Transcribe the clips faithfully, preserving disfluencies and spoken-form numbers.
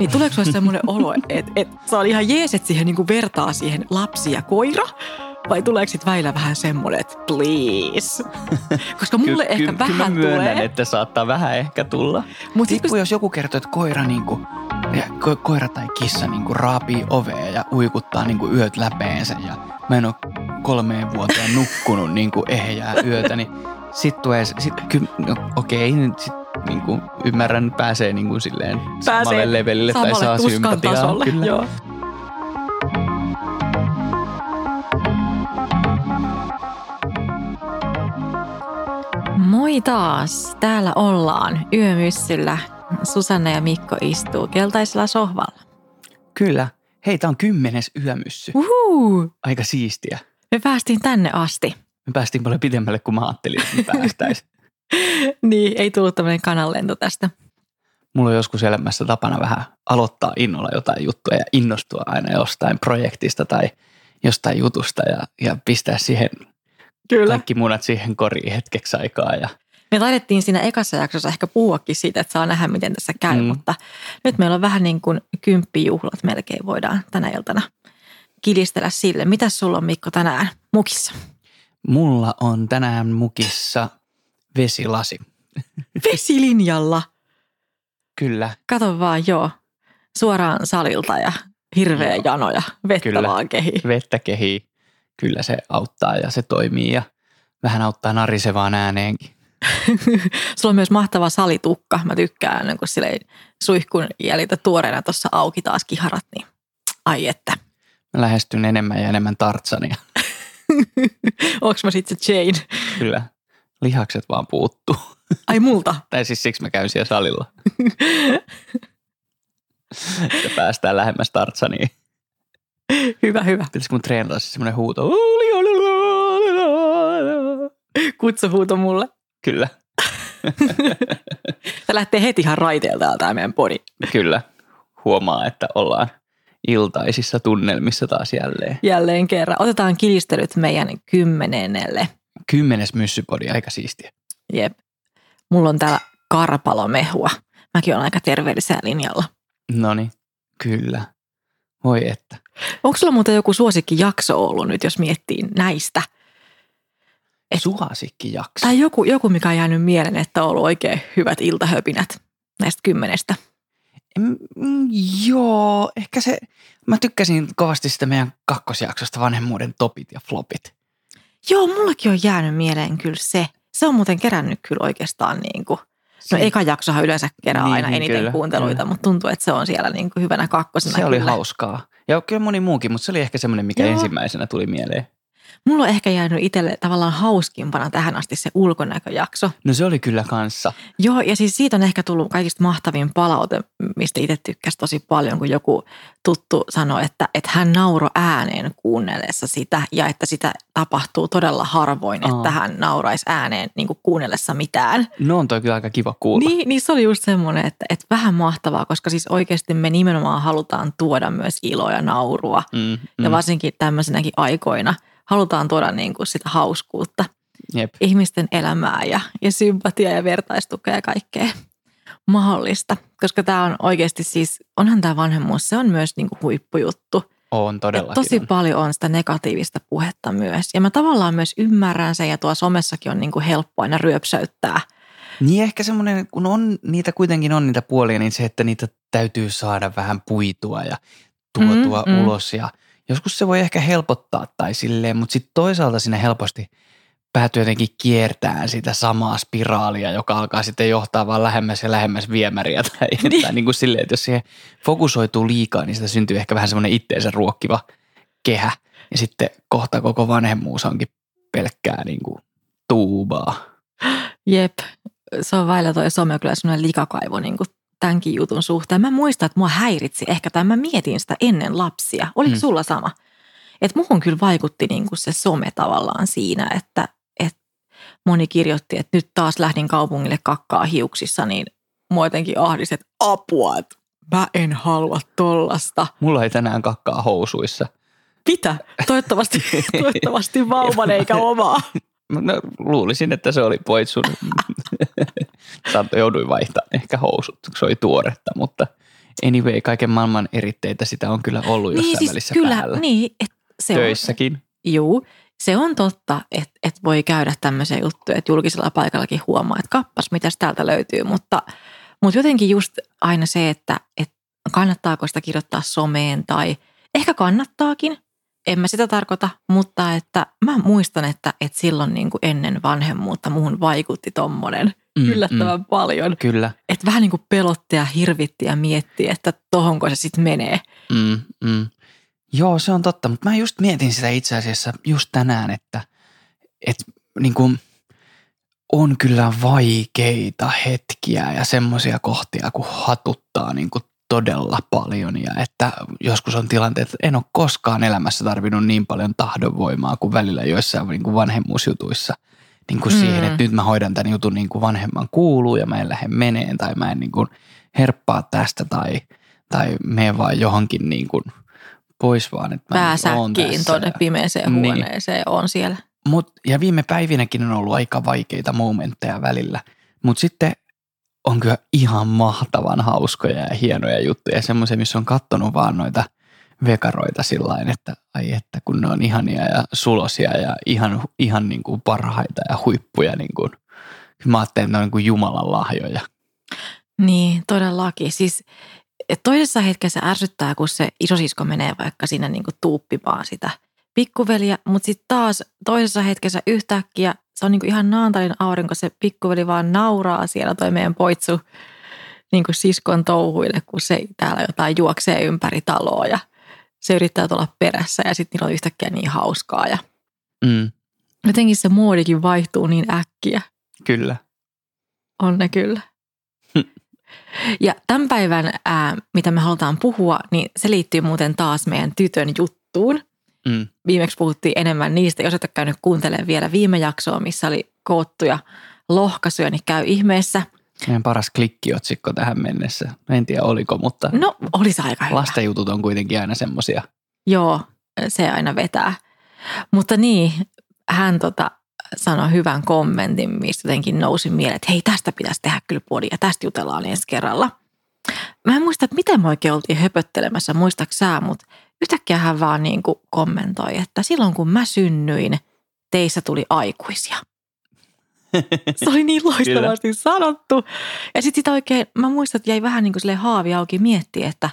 Niin tuleeko sinulle semmoinen olo, että et, se on ihan jees, että siihen niinku vertaa siihen lapsi ja koira? Vai tuleeko sitten väillä vähän semmoinen, että please? Koska mulle ky- ehkä ky- vähän kyllä mä myönnän, tulee. että saattaa vähän ehkä tulla. Mut Tippu, kun... jos joku kertoo, että koira, niinku, ko- koira tai kissa niinku raapii ovea ja uikuttaa niinku yöt läpeensä ja mä en ole kolmeen vuoteen nukkunut niinku ehjää yötä, niin sit tulee, sit, ky, no, okei, nyt sit niinku ymmärrän, pääsee niinku silleen Pääsee samalle levelille tai saa sympatiaa. Tasolle. Kyllä. Joo. Moi taas. Täällä ollaan yömyssyllä. Susanna ja Mikko istuu keltaisella sohvalla. Kyllä. Hei, tää on kymmenes yömyssy. Uhuu. Aika siistiä. Me päästiin tänne asti. Me päästiin paljon pidemmälle kuin mä ajattelin, että me päästäisiin. Niin, ei tullut tämmöinen kananlento tästä. Mulla on joskus elämässä tapana vähän aloittaa innolla jotain juttua ja innostua aina jostain projektista tai jostain jutusta ja, ja pistää siihen Kyllä. kaikki munat siihen koriin hetkeksi aikaa. Ja... Me taidettiin siinä ekassa jaksossa ehkä puhuakin siitä, että saa nähdä, miten tässä käy, mm. mutta nyt meillä on vähän niin kuin kymppijuhlat melkein voidaan tänä iltana kilistellä sille. Mitäs sulla on, Mikko, tänään mukissa? Mulla on tänään mukissa vesilasi. Vesilinjalla? Kyllä. Kato vaan, joo. Suoraan salilta ja hirveä joo. jano ja vettä Kyllä. vaan kehii. Vettä kehii. Kyllä se auttaa ja se toimii ja vähän auttaa narisevaan ääneenkin. Sulla on myös mahtava salitukka. Mä tykkään, kun silleen suihkun jäljiltä tuoreena tuossa auki taas kiharat, niin ai että. Mä lähestyn enemmän ja enemmän Tartsania. Onks mä sit se Jane? Kyllä. Lihakset vaan puuttuu. Ai multa? Tai siis siksi mä käyn siellä salilla. Että päästään lähemmäs Tartsaniin. Hyvä, hyvä. Pitäisikö mun treenata siis semmoinen huuto? Kutsuhuuto mulle. Kyllä. Tämä lähtee heti ihan raiteelta tämä meidän podi. Kyllä. Huomaa, että ollaan iltaisissa tunnelmissa taas jälleen. Jälleen kerran. Otetaan kilistelyt meidän kymmenennelle. Kymmenes myssypodi, aika siistiä. Jep. Mulla on täällä karpalomehua. Mäkin olen aika terveellisellä linjalla. Noniin, kyllä. Voi että. Onko sulla muuten joku suosikkijakso ollut nyt, jos miettii näistä? Et, Suosikkijakso. Tai joku, joku, mikä on jäänyt mieleen, että on ollut oikein hyvät iltahöpinät näistä kymmenestä. Mm, joo, ehkä se, mä tykkäsin kovasti sitä meidän kakkosjaksosta vanhemmuuden topit ja flopit. Joo, mullakin on jäänyt mieleen kyllä se. Se on muuten kerännyt kyllä oikeastaan niin kuin, no eka jaksohan yleensä kerää niin, aina eniten kyllä, kuunteluita, kyllä. mutta tuntuu, että se on siellä niin kuin hyvänä kakkosena. Se oli kyllä. hauskaa. Ja kyllä moni muukin, mutta se oli ehkä semmoinen, mikä Joo. ensimmäisenä tuli mieleen. Mulla on ehkä jäänyt itselle tavallaan hauskimpana tähän asti se ulkonäköjakso. No se oli kyllä kanssa. Joo, ja siis siitä on ehkä tullut kaikista mahtavin palaute, mistä itse tykkäsi tosi paljon, kun joku tuttu sanoi, että, että hän nauroi ääneen kuunnellessa sitä ja että sitä tapahtuu todella harvoin, Aa. että hän nauraisi ääneen niin kuin kuunnellessa mitään. No on toi kyllä aika kiva kuulla. Niin, niin se oli just semmoinen, että, että vähän mahtavaa, koska siis oikeasti me nimenomaan halutaan tuoda myös iloa ja naurua. Mm, mm. Ja varsinkin tämmöisenäkin aikoina halutaan tuoda niin kuin sitä hauskuutta. Jep. Ihmisten elämää ja, ja sympatiaa ja vertaistukea ja kaikkea mahdollista. Koska tämä on oikeasti siis, onhan tämä vanhemmuus, se on myös niin kuin huippujuttu. On Et todellakin. tosi on. paljon on sitä negatiivista puhetta myös. Ja mä tavallaan myös ymmärrän sen ja tuolla somessakin on niin kuin helppo aina ryöpsäyttää. Niin ehkä semmoinen, kun on, niitä kuitenkin on niitä puolia, niin se, että niitä täytyy saada vähän puitua ja tuotua Mm, mm. ulos. Ja joskus se voi ehkä helpottaa tai silleen, mutta sitten toisaalta siinä helposti päätyy jotenkin kiertämään sitä samaa spiraalia, joka alkaa sitten johtaa vaan lähemmäs ja lähemmäs viemäriä. Tai, Niin. tai niin kuin silleen, että jos siihen fokusoituu liikaa, niin sitä syntyy ehkä vähän semmoinen itteensä ruokkiva kehä. Ja sitten kohta koko vanhemmuus onkin pelkkää niin kuin tuubaa. Jep, se on vailla toi some kyllä semmoinen likakaivo niin kuin tämänkin jutun suhteen. Mä muistan, että mua häiritsi ehkä, tai mä mietin sitä ennen lapsia. Oliko Mm. sulla sama? Että muhun kyllä vaikutti niin kuin se some tavallaan siinä, että, että moni kirjoitti, että nyt taas lähdin kaupungille kakkaa hiuksissa, niin mua jotenkin ahdisti, että apua, että mä en halua tollasta. Mulla ei tänään kakkaa housuissa. Mitä? Toivottavasti, toivottavasti vauvan eikä omaa. No, luulisin, että se oli poitsun. Jouduin vaihtamaan ehkä housut, se oli tuoretta, mutta anyway, kaiken maailman eritteitä sitä on kyllä ollut jossain niin, siis välissä kyllä, päällä. Niin, että se töissäkin. On, juu, se on totta, että, että voi käydä tämmöisiä juttuja, että julkisella paikallakin huomaa, että kappas, mitäs täältä löytyy, mutta, mutta jotenkin just aina se, että, että kannattaako sitä kirjoittaa someen tai ehkä kannattaakin, en mä sitä tarkoita, mutta että mä muistan, että, että silloin niin kuin ennen vanhemmuutta muuhun vaikutti tommonen mm, yllättävän mm, paljon. Kyllä. Että vähän niin kuin pelotti ja hirvitti ja mietti, että tohonko se sitten menee. Mm, mm. Joo, se on totta, mutta mä just mietin sitä itse asiassa just tänään, että, että niin kuin on kyllä vaikeita hetkiä ja semmoisia kohtia, kun hatuttaa niin kuin todella paljon ja että joskus on tilanteet, että en ole koskaan elämässä tarvinnut niin paljon tahdonvoimaa kuin välillä joissain niin kuin vanhemmuusjutuissa. Niin kuin mm. siihen, että nyt mä hoidan tämän jutun niin kuin vanhemman kuuluu ja mä en lähde meneen tai mä en niin kuin herppaa tästä tai, tai mene vaan johonkin niin kuin pois vaan. Että pääsäkkiin tuonne pimeeseen huoneeseen niin. On siellä. Mut, ja viime päivinäkin on ollut aika vaikeita momentteja välillä, mutta sitten on kyllä ihan mahtavan hauskoja ja hienoja juttuja. Semmoisia, missä on kattonut vaan noita vekaroita sillain, että ai että kun ne on ihania ja sulosia ja ihan, ihan niin kuin parhaita ja huippuja. Niin kuin, mä ajattelin, että ne on niin kuin Jumalan lahjoja. Niin, todellakin. Siis toisessa hetkessä ärsyttää, kun se isosisko menee vaikka siinä niin kuin tuuppimaan sitä pikkuveliä, mutta sitten taas toisessa hetkessä yhtäkkiä se on niin kuin ihan naantalin aurinko, se pikkuveli vaan nauraa siellä toi meidän poitsu niin kuin siskon touhuille, kun se täällä jotain juoksee ympäri taloa ja se yrittää tulla perässä ja sitten niillä on yhtäkkiä niin hauskaa ja mm. jotenkin se muodikin vaihtuu niin äkkiä. Kyllä. On ne kyllä. Ja tämän päivän, ää, mitä me halutaan puhua, niin se liittyy muuten taas meidän tytön juttuun. Mm. Viimeksi puhuttiin enemmän niistä, jos et ole käynyt kuuntelemaan vielä viime jaksoa, missä oli koottuja lohkaisuja, niin käy ihmeessä. Meidän paras klikkiotsikko tähän mennessä. En tiedä oliko, mutta no olisi aika hyvä. Lastenjutut on kuitenkin aina semmoisia. Joo, se aina vetää. Mutta niin, hän tota sanoi hyvän kommentin, mistä jotenkin nousi mieleen, että hei, tästä pitäisi tehdä kyllä podi ja tästä jutellaan ensi kerralla. Mä en muista, että miten me oikein oltiin höpöttelemässä, muistaaks sä, mutta yhtäkkiä hän vaan niin kuin kommentoi, että silloin kun mä synnyin, teissä tuli aikuisia. Se oli niin loistavasti sanottu. Ja sitten sitä oikein, mä muistan, että jäi vähän niin kuin silleen haavi auki miettiä, että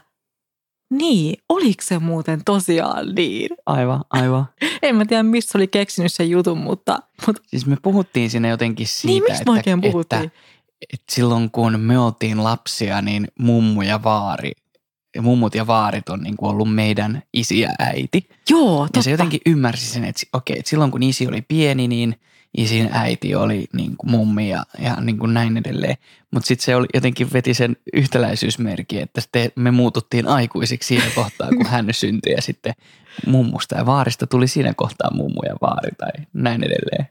niin, oliko se muuten tosiaan niin? Aivan, aivan. En mä tiedä, missä oli keksinyt sen jutun, mutta... mutta... Siis me puhuttiin siinä jotenkin siitä, niin, miksi me oikein että, puhuttiin? että, että silloin kun me oltiin lapsia, niin mummu ja vaari, mummut ja vaarit on niin kuin ollut meidän isi ja äiti. Joo, totta. Ja se jotenkin ymmärsi sen, että okei, että silloin kun isi oli pieni, niin isin äiti oli niin kuin mummi ja, ja niin kuin näin edelleen. Mutta sitten se oli, jotenkin veti sen yhtäläisyysmerkin, että sitten me muututtiin aikuisiksi siinä kohtaa, kun hän syntyi ja sitten mummusta ja vaarista tuli siinä kohtaa mummu ja vaari tai näin edelleen.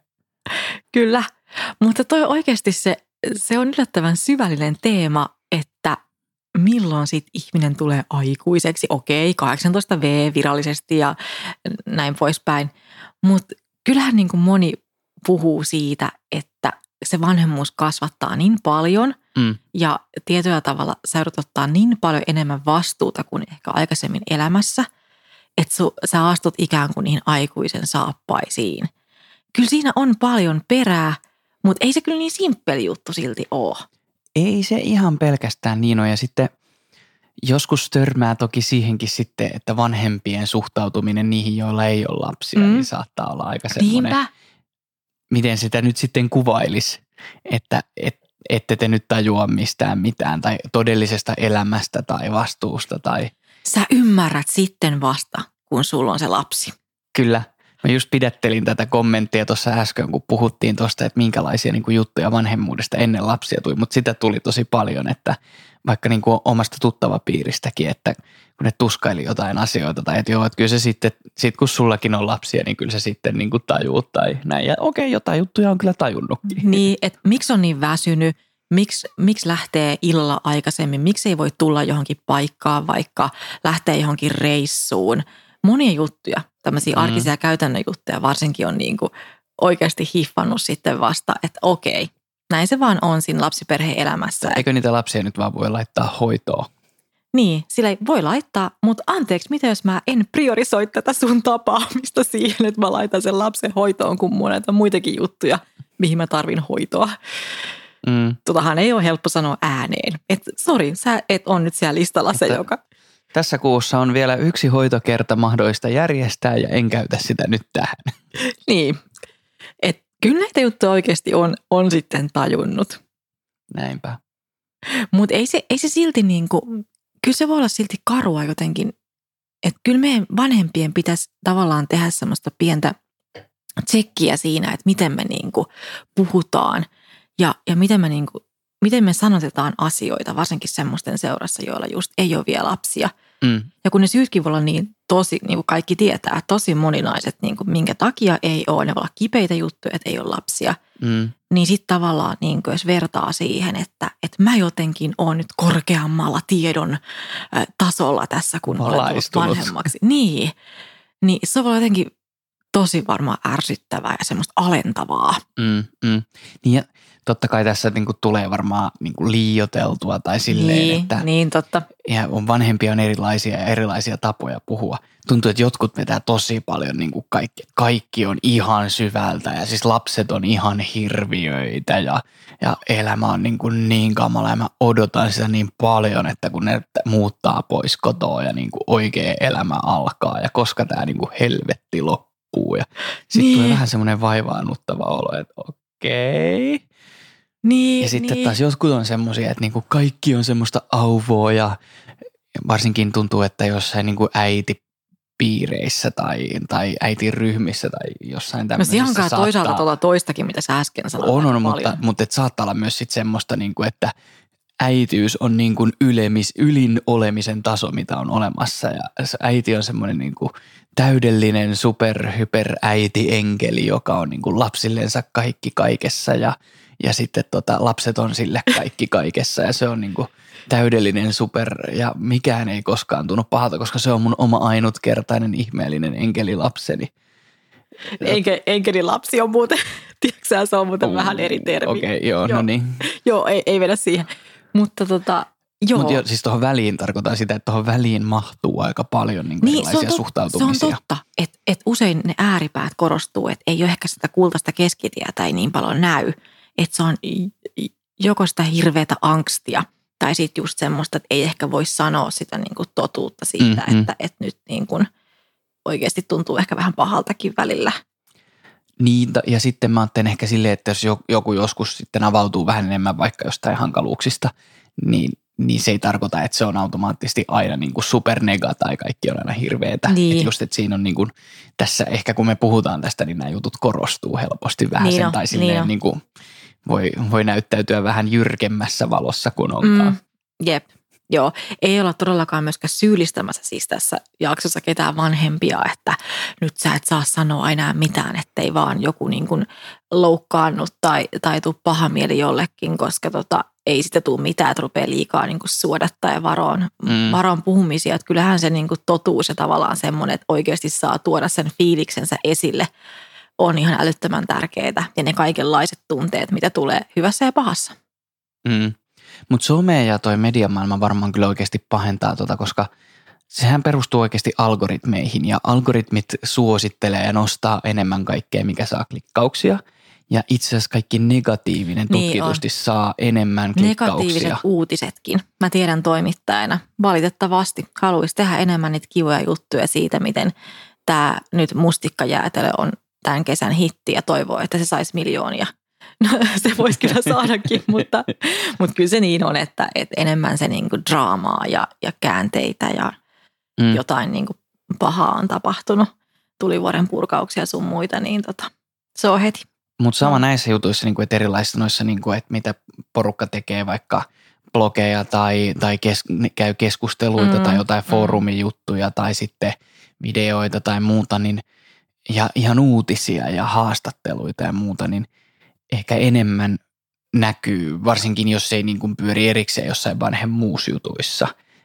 Kyllä, mutta toi oikeasti se, se on yllättävän syvällinen teema, että milloin sitten ihminen tulee aikuiseksi. Okei, kahdeksantoista vuotta virallisesti ja näin poispäin, mutta kyllähän niin kuin moni puhuu siitä, että se vanhemmuus kasvattaa niin paljon mm. ja tietyllä tavalla sä joudut ottaa niin paljon enemmän vastuuta kuin ehkä aikaisemmin elämässä, että su, sä astut ikään kuin niihin aikuisen saappaisiin. Kyllä siinä on paljon perää, mutta ei se kyllä niin simppeli juttu silti ole. Ei se ihan pelkästään niin ole ja sitten joskus törmää toki siihenkin sitten, että vanhempien suhtautuminen niihin, joilla ei ole lapsia, mm. niin saattaa olla aika semmoinen. Niinpä. Miten sitä nyt sitten kuvailisi, että et, ette te nyt tajua mistään mitään tai todellisesta elämästä tai vastuusta tai... Sä ymmärrät sitten vasta, kun sulla on se lapsi. Kyllä. Mä just pidättelin tätä kommenttia tuossa äsken, kun puhuttiin tuosta, että minkälaisia niin kuin juttuja vanhemmuudesta ennen lapsia tuli, mutta sitä tuli tosi paljon, että vaikka niin kuin omasta tuttavapiiristäkin, että kun ne tuskaili jotain asioita tai että joo, että kyllä se sitten, sit kun sullakin on lapsia, niin kyllä se sitten niin kuin tajuu tai näin. Ja okei, jotain juttuja on kyllä tajunnutkin. Niin, että miksi on niin väsynyt, miksi, miksi lähtee illalla aikaisemmin, miksi ei voi tulla johonkin paikkaan, vaikka lähtee johonkin reissuun. Monia juttuja, tämmöisiä mm. arkisia käytännön juttuja varsinkin on niin kuin oikeasti hiffannut sitten vasta, että okei, näin se vaan on siinä lapsiperheen elämässä. Eikö niitä lapsia nyt vaan voi laittaa hoitoon? Niin, sillä ei voi laittaa, mutta anteeksi, mitä jos mä en priorisoi tätä sun tapaamista siihen, että mä laitan sen lapsen hoitoon, kun mulla on muitakin juttuja, mihin mä tarvin hoitoa. Mm. Totahan ei ole helppo sanoa ääneen. Että sori, sä et on nyt siellä listalla se, joka... Tässä kuussa on vielä yksi hoitokerta mahdollista järjestää ja en käytä sitä nyt tähän. Niin, että kyllä näitä juttuja oikeasti on, on sitten tajunnut. Näinpä. Mutta ei se, ei se silti niin kuin, kyllä se voi olla silti karua jotenkin, että kyllä meidän vanhempien pitäisi tavallaan tehdä semmoista pientä tsekkiä siinä, että miten me niin kuin puhutaan ja, ja miten, me niin kuin, miten me sanotetaan asioita, varsinkin semmoisten seurassa, joilla just ei ole vielä lapsia. Mm. Ja kun ne syytkin voi olla niin tosi, niin kuin kaikki tietää, tosi moninaiset, niin kuin minkä takia ei ole, ne voi olla kipeitä juttuja, että ei ole lapsia, mm. niin sitten tavallaan niin kuin jos vertaa siihen, että, että mä jotenkin oon nyt korkeammalla tiedon äh, tasolla tässä, kun olen tullut vanhemmaksi. Niin, niin se voi olla jotenkin tosi varmaan ärsyttävää ja semmoista alentavaa. Mm, mm. Niin ja totta kai tässä niin kuin tulee varmaan niin kuin liioiteltua tai silleen, niin, että niin, totta. Ja on vanhempia on erilaisia ja erilaisia tapoja puhua. Tuntuu, että jotkut vetää tosi paljon niin kuin kaikki. Kaikki on ihan syvältä ja siis lapset on ihan hirviöitä ja, ja elämä on niin, kuin niin kamala ja mä odotan sitä niin paljon, että kun ne muuttaa pois kotoa ja niin kuin oikea elämä alkaa ja koska tämä niin kuin helvetti loppuu. Ja sitten niin. tulee vähän semmoinen vaivaannuttava olo, että okei. Okay. Niin, ja sitten niin. taas jotkut on semmoisia, että niinku kaikki on semmoista auvoa ja varsinkin tuntuu, että jossain niinku äitipiireissä tai, tai äitiryhmissä tai jossain tämmöisessä no saattaa... No toisaalta tuota toistakin, mitä sä äsken sanoit. On, on mutta, mutta et saattaa olla myös sit semmoista, niinku, että äitiys on niinku ylemis, ylin olemisen taso, mitä on olemassa ja äiti on semmoinen niinku täydellinen superhyperäiti enkeli, joka on niinku lapsillensa kaikki kaikessa ja Ja sitten tota, lapset on sille kaikki kaikessa ja se on niinku täydellinen super ja mikään ei koskaan tunnu pahalta, koska se on mun oma ainutkertainen ihmeellinen enkelilapseni. Enke, enkelilapsi on muuten, tiedätkö se on muuten oh, vähän eri termi. Okei, okay, joo, joo, no niin. Joo, ei, ei vedä siihen, mutta tota, joo. Mutta jo, siis tuohon väliin tarkoitan sitä, että tuohon väliin mahtuu aika paljon niinku niin, erilaisia se suhtautumisia. Se on totta, että et usein ne ääripäät korostuu, että ei ole ehkä sitä kultaista keskitietä ei niin paljon näy. Että se on joko sitä hirveätä angstia tai sitten just semmoista, että ei ehkä voi sanoa sitä niin kuin totuutta siitä, mm-hmm. että, että nyt niin kuin oikeasti tuntuu ehkä vähän pahaltakin välillä. Niin, ja sitten mä ajattelen ehkä silleen, että jos joku joskus sitten avautuu vähän enemmän vaikka jostain hankaluuksista, niin, niin se ei tarkoita, että se on automaattisesti aina niin kuin supernega tai kaikki on aina hirveetä. Niin. Että just, että siinä on niin kuin, tässä ehkä kun me puhutaan tästä, niin nämä jutut korostuu helposti vähän niin sen tai silleen niin niin kuin voi, voi näyttäytyä vähän jyrkemmässä valossa kuin onkaan. Mm, jep, joo. Ei olla todellakaan myöskään syyllistämässä siis tässä jaksossa ketään vanhempia, että nyt sä et saa sanoa enää mitään, ettei vaan joku niin kuin loukkaannut tai, tai tuu paha mieli jollekin, koska tota, ei sitä tule mitään, että rupeaa liikaa niin kuin suodattaa ja varoon, mm. varoon puhumisia. Että kyllähän se niin kuin totuus ja tavallaan semmoinen, että oikeasti saa tuoda sen fiiliksensä esille, on ihan älyttömän tärkeää ja ne kaikenlaiset tunteet, mitä tulee hyvässä ja pahassa. Mm. Mutta some ja toi mediamaailma varmaan kyllä oikeasti pahentaa tota, koska sehän perustuu oikeasti algoritmeihin ja algoritmit suosittelee ja nostaa enemmän kaikkea, mikä saa klikkauksia. Ja itse asiassa kaikki negatiivinen tutkitusti niin saa enemmän klikkauksia. Negatiiviset uutisetkin. Mä tiedän toimittajana. Valitettavasti haluaisi tehdä enemmän niitä kivoja juttuja siitä, miten tämä nyt mustikkajäätelö on tämän kesän hitti ja toivoo, että se saisi miljoonia. No, se voisi kyllä saadakin, mutta, mutta kyllä se niin on, että, että enemmän se niin kuin draamaa ja, ja käänteitä ja mm. jotain niin kuin pahaa on tapahtunut. Tulivuoren purkauksia sun muita, niin tota, se on heti. Mutta sama no. näissä jutuissa, niin kuin, että erilaisissa noissa, niin kuin, että mitä porukka tekee vaikka blogeja tai, tai kes, käy keskusteluita mm. tai jotain foorumijuttuja tai sitten videoita tai muuta, niin ja ihan uutisia ja haastatteluita ja muuta, niin ehkä enemmän näkyy, varsinkin jos ei niin kuin pyöri erikseen jossain vanhemmuusjutuissa,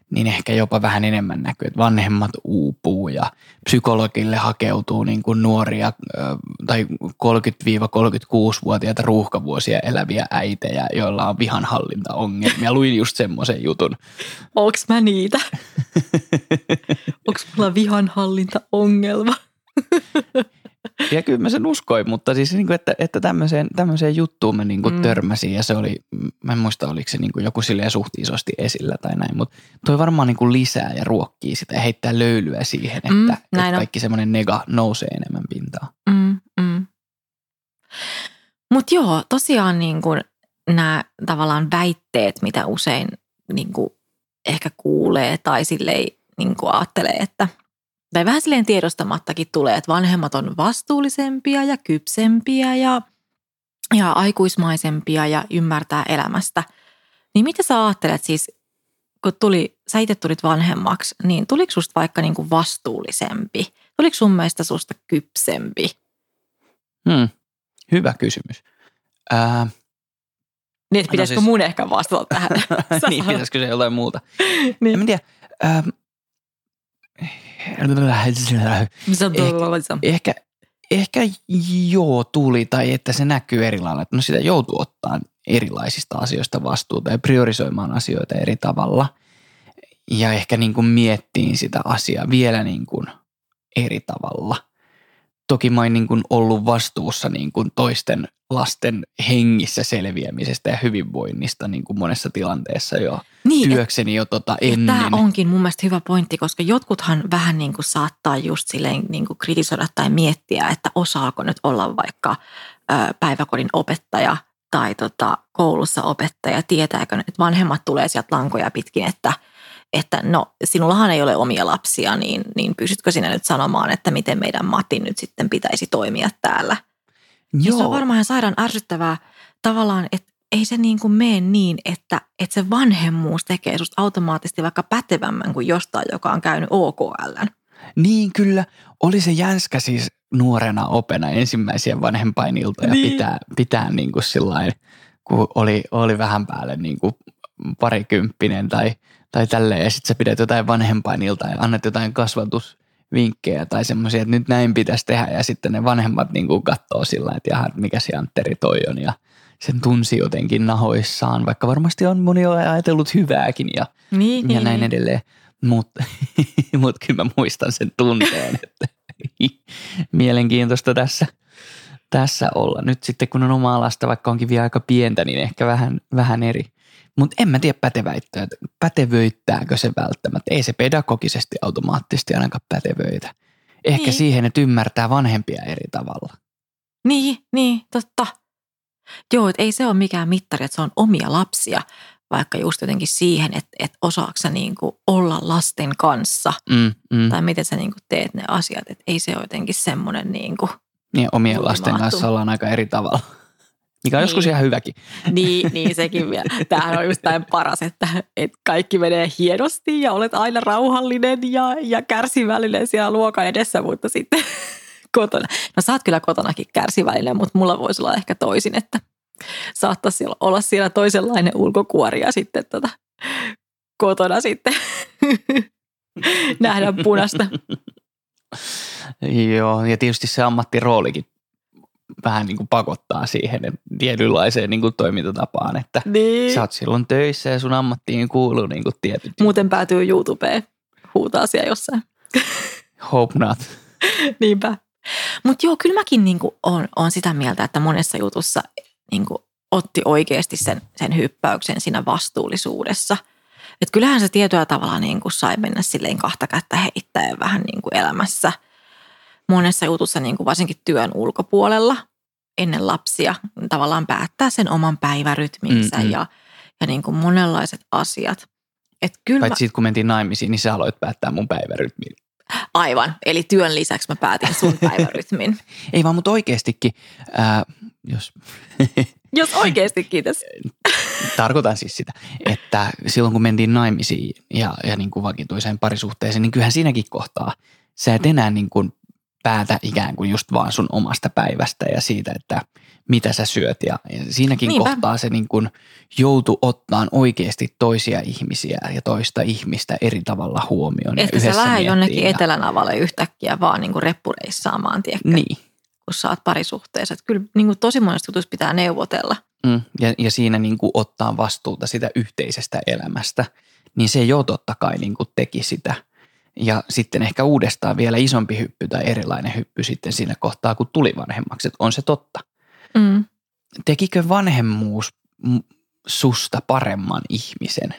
niin ehkä jopa vähän enemmän näkyy, että vanhemmat uupuu ja psykologille hakeutuu niin kuin nuoria tai kolmekymmentä-kolmekymmentäkuusi-vuotiaita ruuhkavuosia eläviä äitejä, joilla on vihanhallintaongelmia. Luin just semmoisen jutun. Onks mä niitä? Onks mulla vihanhallintaongelma? Ja kyllä mä sen uskoin, mutta siis niin kuin, että, että tämmöiseen, tämmöiseen juttuun mä niin kuin mm. törmäsin ja se oli, mä en muista oliko se niin kuin joku silleen suht isosti esillä tai näin, mutta toi varmaan niin kuin lisää ja ruokkii sitä ja heittää löylyä siihen, että, mm, että kaikki semmoinen nega nousee enemmän pintaan. Mm, mm. Mutta joo, tosiaan niin kuin nämä tavallaan väitteet, mitä usein niin kuin ehkä kuulee tai silleen niin kuin ajattelee, että tai vähän silleen tiedostamattakin tulee, että vanhemmat on vastuullisempia ja kypsempiä ja, ja aikuismaisempia ja ymmärtää elämästä. Niin mitä sä ajattelet siis, kun tuli, sä itse tulit vanhemmaksi, niin tuliko susta vaikka niin kuin vastuullisempi? Tuliko sun mielestä susta kypsempi? Hmm, hyvä kysymys. Ää, niin, että pitäisikö no siis, mun ehkä vastata tähän? niin, pitäisikö se jotain muuta? niin. En tiedä. Ää, Eh, ehkä, ehkä joo tuli tai että se näkyy eri lailla. No sitä joutuu ottaa erilaisista asioista vastuuta ja priorisoimaan asioita eri tavalla. Ja ehkä niin kuin miettiin sitä asiaa vielä niin kuin eri tavalla. Toki mä oon niin kuin ollut vastuussa niin kuin toisten lasten hengissä selviämisestä ja hyvinvoinnista niin kuin monessa tilanteessa jo niin, työkseni jo tota ennen. Tämä onkin mun mielestä hyvä pointti, koska jotkuthan vähän niin kuin saattaa just silleen niin kuin kritisoida tai miettiä, että osaako nyt olla vaikka ö, päiväkodin opettaja tai tota, koulussa opettaja. Tietääkö, että vanhemmat tulee sieltä lankoja pitkin, että että no sinullahan ei ole omia lapsia, niin, niin pystytkö sinä nyt sanomaan, että miten meidän Matin nyt sitten pitäisi toimia täällä? Joo. Se on varmaan sairaan ärsyttävää tavallaan, että ei se niin kuin mene niin, että, että se vanhemmuus tekee susta automaattisesti vaikka pätevämmän kuin jostain, joka on käynyt O K L:n. Niin kyllä, oli se jänskä siis nuorena opena ensimmäisiä vanhempainiltoja niin. pitää, pitää niin kuin sillain, kun oli, oli vähän päälle niin kuin parikymppinen tai Tai tälleen, ja sitten sä pidät jotain vanhempainilta ja annat jotain kasvatusvinkkejä tai semmoisia, että nyt näin pitäisi tehdä. Ja sitten ne vanhemmat niin kuin katsoo sillä että jaha, mikä se Antteri toi on. Ja sen tunsi jotenkin nahoissaan, vaikka varmasti on moni ajatellut hyvääkin ja, niin, ja niin, näin niin. edelleen. Mutta mut kyllä mä muistan sen tunteen, että mielenkiintoista tässä, tässä olla. Nyt sitten kun on omaa lasta, vaikka onkin vielä aika pientä, niin ehkä vähän, vähän eri. Mutta en mä tiedä pätevöittääkö se välttämättä. Ei se pedagogisesti automaattisesti ainakaan pätevöitä. Ehkä niin. siihen, että ymmärtää vanhempia eri tavalla. Niin, niin, totta. Joo, että ei se ole mikään mittari, että se on omia lapsia, vaikka just jotenkin siihen, että, että osaako sä niinku olla lasten kanssa. Mm, mm. Tai miten sä niinku teet ne asiat, että ei se ole jotenkin semmoinen niinku. Niin, omien lasten kanssa ollaan aika eri tavalla. Mikä on niin. joskus ihan hyväkin. Niin, niin sekin vielä. Tämähän on just näin paras, että, että kaikki menee hienosti ja olet aina rauhallinen ja, ja kärsivällinen siellä luokan edessä, mutta sitten kotona. No sä oot kyllä kotonakin kärsivällinen, mutta mulla voisi olla ehkä toisin, että saattaisi olla siellä toisenlainen ulkokuori ja sitten tota, kotona sitten nähdään punasta. Joo, ja tietysti se ammattiroolikin vähän niin kuin pakottaa siihen tietynlaiseen niin kuin toimintatapaan, että niin. sä oot silloin töissä ja sun ammattiin kuuluu niin kuin tietyt. Muuten päätyy YouTubeen huutaa siellä jossain. Hope not. Niinpä. Mutta joo, kyllä mäkin niin kuin on, on sitä mieltä, että monessa jutussa niin kuin otti oikeasti sen, sen hyppäyksen siinä vastuullisuudessa. Että kyllähän se tietyllä tavalla niin kuin sai mennä silleen kahta kättä heittäen vähän niin kuin elämässä. Monessa jutussa niin kuin varsinkin työn ulkopuolella ennen lapsia tavallaan päättää sen oman päivärytminsä mm-hmm. ja, ja niin kuin monenlaiset asiat. Et kyllä Paitsi mä... sitten kun mentiin naimisiin, niin sä aloit päättää mun päivärytmin. Aivan, eli työn lisäksi mä päätin sun päivärytmin. Ei vaan, mutta oikeastikin, ää, jos... jos oikeastikin tässä. Tarkoitan siis sitä, että silloin kun mentiin naimisiin ja, ja niin kuin vakituiseen parisuhteeseen, niin kyllähän siinäkin kohtaa sä et enää niin kuin päätä ikään kuin just vaan sun omasta päivästä ja siitä, että mitä sä syöt. Ja, ja siinäkin Niinpä. kohtaa se niin kuin joutui ottaan oikeasti toisia ihmisiä ja toista ihmistä eri tavalla huomioon. Että sä lähde jonnekin Etelänavalle yhtäkkiä vaan niin kuin reppureissaamaan, tiedätkö, niin. kun sä oot parisuhteessa. Että kyllä niin kuin tosi monesta jutusta pitää neuvotella. Mm, ja, ja siinä niin kuin ottaa vastuuta sitä yhteisestä elämästä, niin se jo totta kai niin kuin teki sitä. Ja sitten ehkä uudestaan vielä isompi hyppy tai erilainen hyppy sitten siinä kohtaa, kun tuli vanhemmaksi. Että on se totta. Mm. Tekikö vanhemmuus susta paremman ihmisen?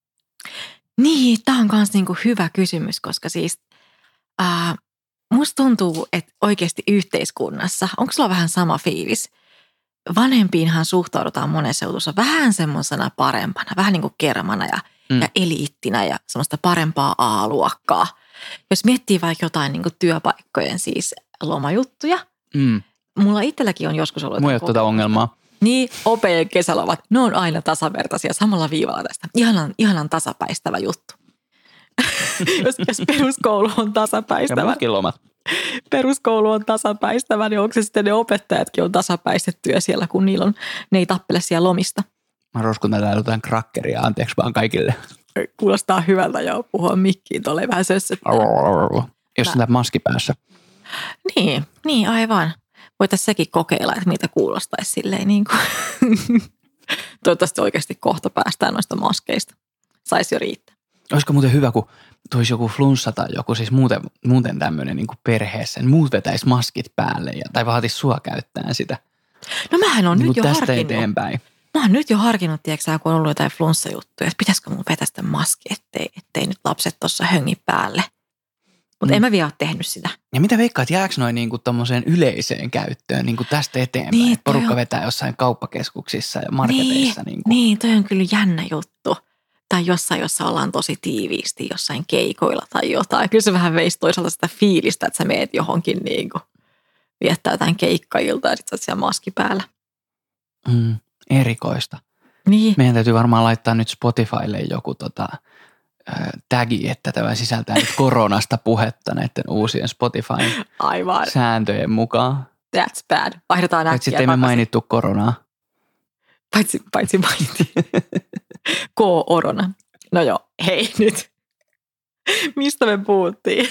Niin, tämä on myös niinku hyvä kysymys, koska siis ää, musta tuntuu, että oikeasti yhteiskunnassa, onko sulla vähän sama fiilis? Vanhempiinhan suhtaudutaan monessa jutussa vähän semmoisena parempana, vähän niin kuin kermana ja, mm. ja eliittinä ja semmoista parempaa A-luokkaa. Jos miettii vaikka jotain niin kuin työpaikkojen siis lomajuttuja, mm. mulla itselläkin on joskus ollut... Mulla ei ole tuota ongelmaa. Niin, opeen kesälomat, ne on aina tasavertaisia samalla viivalla tästä. Ihanan, ihanan tasapäistävä juttu. jos, jos peruskoulu on tasapäistävä. Ja muutkin lomat. Peruskoulu on tasapäistävä, niin onko se sitten ne opettajatkin on tasapäistettyä siellä, kun niillä on, ne ei tappele siellä lomista. Mä roskutan täällä jotain krakkeria, anteeksi vaan kaikille. Kuulostaa hyvältä jo puhua mikkiin, tuolle vähän sössöttää. Jos on tää maski päässä. Niin, niin aivan. Voitaisiin sekin kokeilla, että mitä kuulostaisi silleen niin kuin. Toivottavasti oikeasti kohta päästään noista maskeista. Saisi jo riittää. Olisiko muuten hyvä, kun tulisi joku flunssa tai joku siis muuten, muuten tämmöinen niin kuin perheessä, niin muut vetäisi maskit päälle ja, tai vaatisi sua käyttämään sitä. No mähän on niin nyt jo tästä harkinnut. eteenpäin. Mä oon nyt jo harkinnut, tiedätkö, kun on ollut jotain flunssajuttuja, että pitäisikö mun vetä sitä maski, ettei, ettei nyt lapset tuossa höngi päälle. Mutta mm. en mä vielä ole tehnyt sitä. Ja mitä veikkaat, jääkö noin niinku tommoseen yleiseen käyttöön niinku tästä eteenpäin? Niin, porukka on... vetää jossain kauppakeskuksissa ja marketeissa. Niin, niinku. niin, toi on kyllä jännä juttu. Tai jossain, jossa ollaan tosi tiiviisti, jossain keikoilla tai jotain. Kyllä se vähän veisi toisaalta sitä fiilistä, että sä meet johonkin niin kuin viettää jotain keikkailta ja sit sä oot siellä maski päällä. Mm, erikoista. Niin. Meidän täytyy varmaan laittaa nyt Spotifylle joku tota, äh, tagi, että tämä sisältää nyt koronasta puhetta näiden uusien Spotifyn Aivan. sääntöjen mukaan. That's bad. Vaihdetaan äkkiä. Sitten ei me mainittu koronaa. Paitsi, paitsi mainittiin. K-orona. No joo, hei nyt. Mistä me puhuttiin?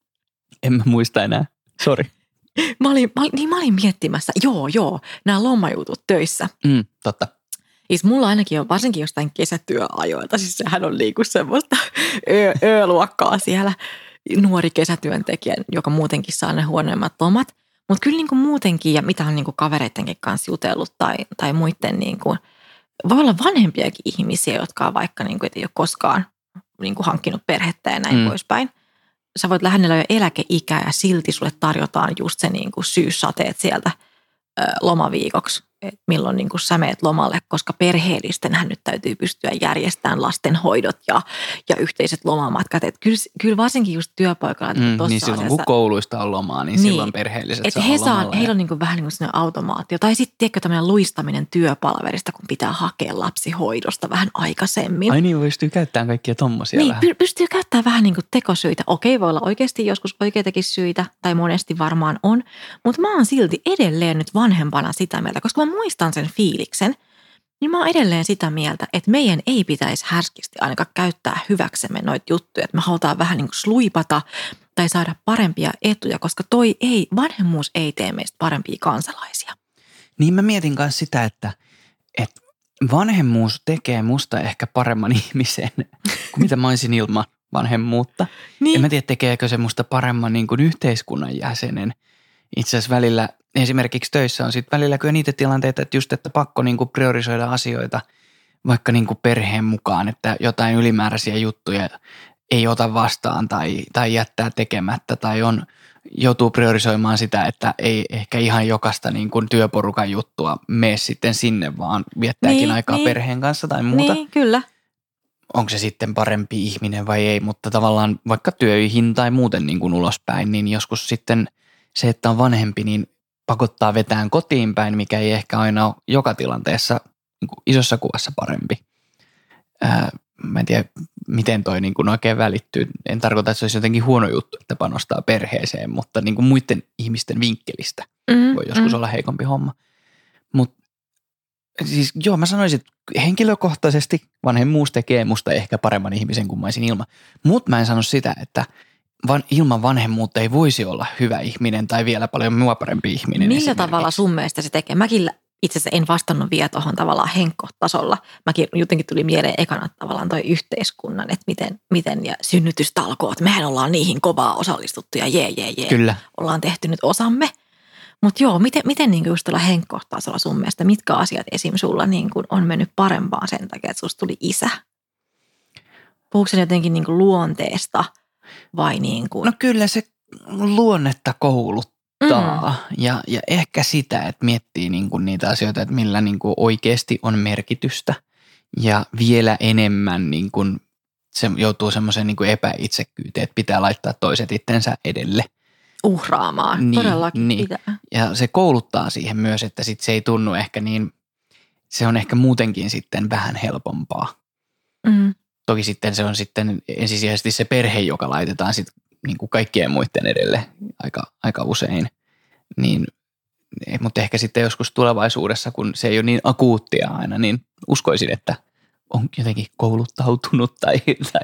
En mä muista enää. Sori. Mä olin, mä, olin, niin mä olin miettimässä, joo joo, nämä lomajutut töissä. Mm, totta. Siis mulla ainakin on varsinkin jostain kesätyöajoilta, siis sehän on liiku semmoista ö, ö-luokkaa siellä. Nuori kesätyöntekijä, joka muutenkin saa ne huonoimmat lomat. Mutta kyllä niinku muutenkin, ja mitä on niinku kavereidenkin kanssa jutellut tai, tai muiden, niinku, voi olla vanhempiakin ihmisiä, jotka on vaikka niinku, et ei ole koskaan niinku, hankkinut perhettä ja näin mm. poispäin. Sä voit lähennellä jo eläkeikää ja silti sulle tarjotaan just se niinku, syyssateet sieltä ö, lomaviikoksi, että milloin niinku, sä meet lomalle, koska perheellistenhän nyt täytyy pystyä järjestämään lastenhoidot ja, ja yhteiset lomamatkat. Et kyllä, kyllä varsinkin just työpaikalla. Mm, niin silloin kun kouluista on lomaa, niin, niin silloin perheelliset et saa he saa, lomalle. Heillä on niinku vähän niin kuin sellainen automaatio. Tai sitten tiedätkö tämmöinen luistaminen työpalverista, kun pitää hakea lapsihoidosta vähän aikaisemmin. Ai niin, pystyy käyttämään kaikkia tommosia niin, vähän. Niin, pystyy käyttämään vähän niin kuin tekosyitä. Okei, voi olla oikeasti joskus oikeitakin syitä, tai monesti varmaan on. Mutta mä oon silti edelleen nyt vanhempana sitä mieltä, koska mä muistan sen fiiliksen, niin mä oon edelleen sitä mieltä, että meidän ei pitäisi härskisti ainakaan käyttää hyväksemme noita juttuja, että me halutaan vähän niin kuin sluipata tai saada parempia etuja, koska toi ei, vanhemmuus ei tee meistä parempia kansalaisia. Niin mä mietin myös sitä, että, että vanhemmuus tekee musta ehkä paremman ihmisen kuin mitä mä olisin ilman vanhemmuutta. Niin. En mä tiedä, tekeekö se musta paremman niin kuin yhteiskunnan jäsenen. Itse asiassa välillä, esimerkiksi töissä on sitten välillä kyllä niitä tilanteita, että just, että pakko niin kuin priorisoida asioita vaikka niin kuin perheen mukaan, että jotain ylimääräisiä juttuja ei ota vastaan tai, tai jättää tekemättä tai on, joutuu priorisoimaan sitä, että ei ehkä ihan jokaista niin kuin työporukan juttua mene sitten sinne, vaan viettääkin niin, aikaa niin. perheen kanssa tai muuta. Niin, kyllä. Onko se sitten parempi ihminen vai ei, mutta tavallaan vaikka työihin tai muuten niin kuin ulospäin, niin joskus sitten se, että on vanhempi, niin pakottaa vetään kotiin päin, mikä ei ehkä aina ole joka tilanteessa niin kuin isossa kuvassa parempi. Ää, mä en tiedä, miten toi niin kuin oikein välittyy. En tarkoita, että se olisi jotenkin huono juttu, että panostaa perheeseen, mutta niin kuin muiden ihmisten vinkkelistä Mm, voi joskus mm. olla heikompi homma. Mutta siis joo, mä sanoisin, että henkilökohtaisesti vanhemmuus tekee musta ehkä paremman ihmisen kuin mä olisin ilman. Mutta mä en sano sitä, että van, ilman vanhemmuutta ei voisi olla hyvä ihminen tai vielä paljon mua parempi ihminen. Millä tavalla sun mielestä se tekee? Mäkin itse asiassa en vastannut vielä tuohon tavallaan henkkotasolla. Mäkin jotenkin tuli mieleen ekana tavallaan toi yhteiskunnan, että miten, miten ja synnytystalkoot. Mehän ollaan niihin kovaa osallistuttu ja jee, jee, jee. Kyllä. Ollaan tehty nyt osamme. Mutta joo, miten, miten niin just tuolla henkkotasolla sun mielestä, mitkä asiat esim. Sulla niin kuin on mennyt parempaan sen takia, että susta tuli isä? Puhuuko se jotenkin niin kuin luonteesta vai niin kuin? No kyllä se luonnetta kouluttaa. Mm. Ja, ja ehkä sitä, että miettii niinku niitä asioita, että millä niinku oikeasti on merkitystä ja vielä enemmän niinku se joutuu semmoiseen niinku epäitsekkyyteen, että pitää laittaa toiset itsensä edelle. Uhraamaan, niin, todellakin niin. Pitää. Ja se kouluttaa siihen myös, että sit se ei tunnu ehkä niin, se on ehkä muutenkin sitten vähän helpompaa. Mm. Toki sitten se on sitten ensisijaisesti se perhe, joka laitetaan sitten niin kuin kaikkien muiden edelle aika, aika usein, niin, mutta ehkä sitten joskus tulevaisuudessa, kun se ei ole niin akuuttia aina, niin uskoisin, että on jotenkin kouluttautunut tai... tai.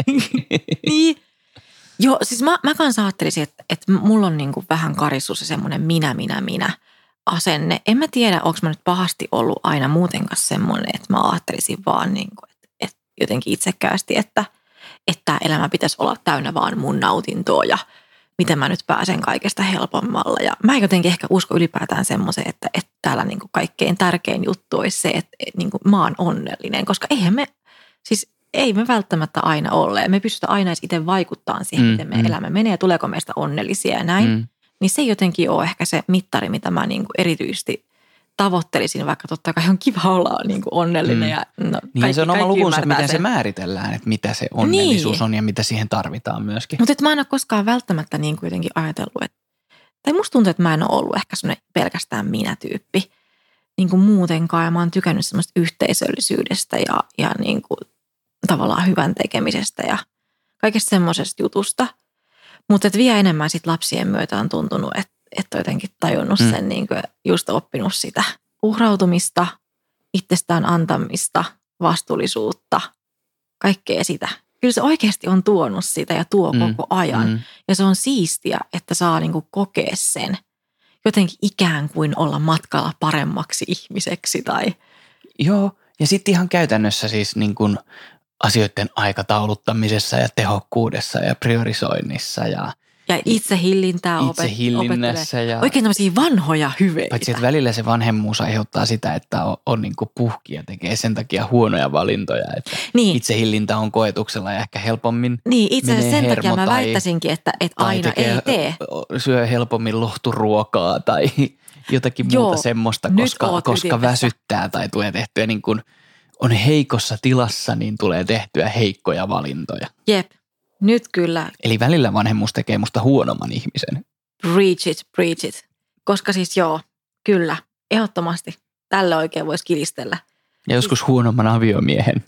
Niin. Joo, siis mä, mä kanssa ajattelisin, että, että mulla on niin kuin vähän karissus se semmoinen minä, minä, minä asenne. En mä tiedä, onko mä nyt pahasti ollut aina muutenkaan semmoinen, että mä ajattelisin vaan niin kuin, että, että jotenkin itsekkäästi, että että tämä elämä pitäisi olla täynnä vaan mun nautintoa ja miten mä nyt pääsen kaikesta helpommalla. Ja mä jotenkin ehkä usko ylipäätään semmoiseen, että, että täällä niin kuin kaikkein tärkein juttu olisi se, että niin kuin mä oon onnellinen, koska eihän me, siis ei me välttämättä aina ole. Ja me pystytään aina edes itse vaikuttamaan siihen, mm, miten meidän mm. elämä menee ja tuleeko meistä onnellisia ja näin. Mm. Niin se jotenkin on ehkä se mittari, mitä mä niin kuin erityisesti tavoittelisin, vaikka totta kai on kiva olla niin kuin onnellinen. Mm. Ja no, niin kaikki, se on oma lukunsa, miten sen. se määritellään, että mitä se onnellisuus niin. on ja mitä siihen tarvitaan myöskin. Mutta mä en ole koskaan välttämättä niin kuin jotenkin ajatellut, että, tai musta tuntuu, että mä en ole ollut ehkä semmoinen pelkästään minä-tyyppi niin kuin muutenkaan. Ja mä oon tykännyt semmoista yhteisöllisyydestä ja, ja niin kuin tavallaan hyvän tekemisestä ja kaikesta semmoisesta jutusta. Mutta vielä enemmän sit lapsien myötä on tuntunut, että että on jotenkin tajunnut sen, mm. niin kuin just oppinut sitä uhrautumista, itsestään antamista, vastuullisuutta, kaikkea sitä. Kyllä se oikeasti on tuonut sitä ja tuo mm. koko ajan. Mm. Ja se on siistiä, että saa niin kuin kokea sen. Jotenkin ikään kuin olla matkalla paremmaksi ihmiseksi tai... Joo, ja sitten ihan käytännössä siis niin kuin asioiden aikatauluttamisessa ja tehokkuudessa ja priorisoinnissa ja... Ja itsehillintää opet- Itsehillinnässä ja... Oikein tämmöisiä vanhoja hyveitä. Paitsi, että välillä se vanhemmuus aiheuttaa sitä, että on, on niin kuin puhki ja tekee sen takia huonoja valintoja. Että niin. Itsehillintä on koetuksella ja ehkä helpommin niin, itse asiassa sen takia mä tai, väittäisinkin, että, että aina tekee, ei tee. Syö helpommin lohturuokaa tai jotakin Joo, muuta semmoista, koska, koska väsyttää tai tulee tehtyä niin kuin on heikossa tilassa, niin tulee tehtyä heikkoja valintoja. Jep. Nyt kyllä. Eli välillä vanhemmuus tekee musta huonomman ihmisen. Preach it, preach it. Koska siis joo, kyllä, ehdottomasti. Tällä oikein voisi kilistellä. Ja joskus huonomman aviomiehen.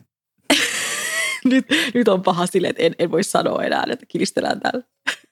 nyt, nyt on paha silleen, että en, en voi sanoa enää, että kilistellään tällä.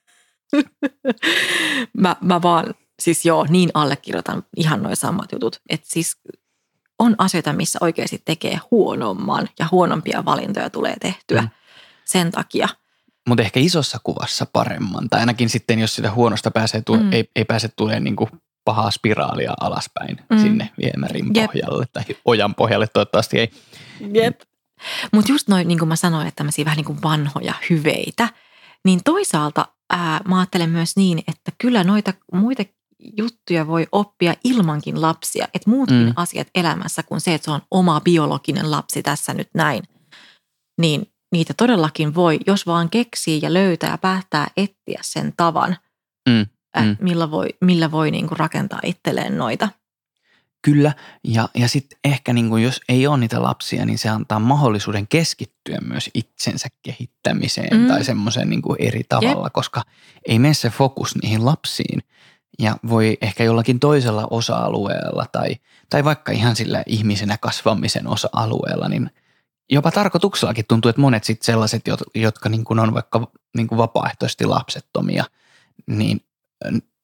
mä, mä vaan, siis joo, niin allekirjoitan ihan noin samat jutut. Että siis on asioita, missä oikeasti tekee huonomman ja huonompia valintoja tulee tehtyä mm. sen takia. Mutta ehkä isossa kuvassa paremman. Tai ainakin sitten, jos sitä huonosta pääsee tule, mm. ei, ei pääse tulemaan niinku pahaa spiraalia alaspäin mm. sinne viemärin Jep. pohjalle tai ojan pohjalle. Toivottavasti ei. Jep. Mutta just noin, niin kuin mä sanoin, että tämmöisiä vähän niin kuin vanhoja hyveitä, niin toisaalta ää, mä ajattelen myös niin, että kyllä noita muita juttuja voi oppia ilmankin lapsia. Että muutkin mm. asiat elämässä kuin se, että se on oma biologinen lapsi tässä nyt näin, niin niitä todellakin voi, jos vaan keksii ja löytää ja päättää etsiä sen tavan, mm, mm. Äh, millä voi, millä voi niinku rakentaa itselleen noita. Kyllä, ja, ja sitten ehkä niinku, jos ei ole niitä lapsia, niin se antaa mahdollisuuden keskittyä myös itsensä kehittämiseen mm. tai semmoiseen niinku eri tavalla, Jep. koska ei mene se fokus niihin lapsiin ja voi ehkä jollakin toisella osa-alueella tai, tai vaikka ihan sillä ihmisenä kasvamisen osa-alueella, niin jopa tarkoituksellakin tuntuu, että monet sitten sellaiset, jotka niin kuin on vaikka niin kuin vapaaehtoisesti lapsettomia, niin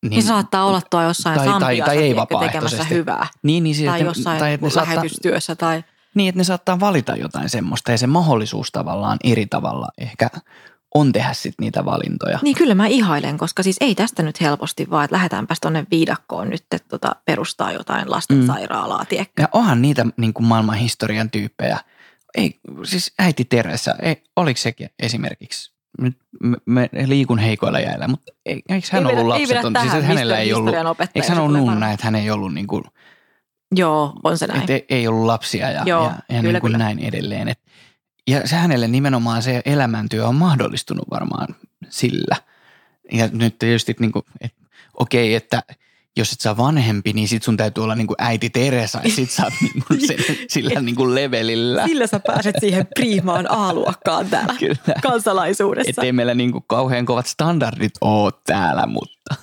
niin saattaa olla tuo jossain tai, Sambiassa tai, tai ei tekemässä hyvää. Niin, niin, siis, tai että, jossain tai, että ne lähetystyössä. Saattaa, tai... Niin, että ne saattaa valita jotain semmoista ja se mahdollisuus tavallaan eri tavalla ehkä on tehdä sitten niitä valintoja. Niin kyllä mä ihailen, koska siis ei tästä nyt helposti vaan, että lähdetäänpäs tuonne viidakkoon nyt että tota, perustaa jotain lastensairaalaa, mm. tiedätkö? Ja onhan niitä niin kuin maailman historian tyyppejä. Ei, siis äiti Teresa, ei, oliko sekin esimerkiksi, nyt me liikun heikoilla jäillä, mutta eikö hän ei ollut lapseton? Siis että hänellä ei ollut, eikö hän ollut nunna, että hän ei ollut niin kuin, joo, on se näin. Että ei, ei ollut lapsia ja, joo, ja, ja kyllä, niin kuin kyllä. näin edelleen. Et, ja se hänelle nimenomaan se elämäntyö on mahdollistunut varmaan sillä. Ja nyt tietysti niin kuin, et, okei, että jos et saa vanhempi, niin sit sun täytyy olla niin kuin äiti Teresa ja sit sä oot niin kuin sen, sillä niin kuin levelillä. Sillä sä pääset siihen priimaan A-luokkaan täällä Kyllä. kansalaisuudessa. Että ei meillä niin kuin kauhean kovat standardit ole täällä, mutta.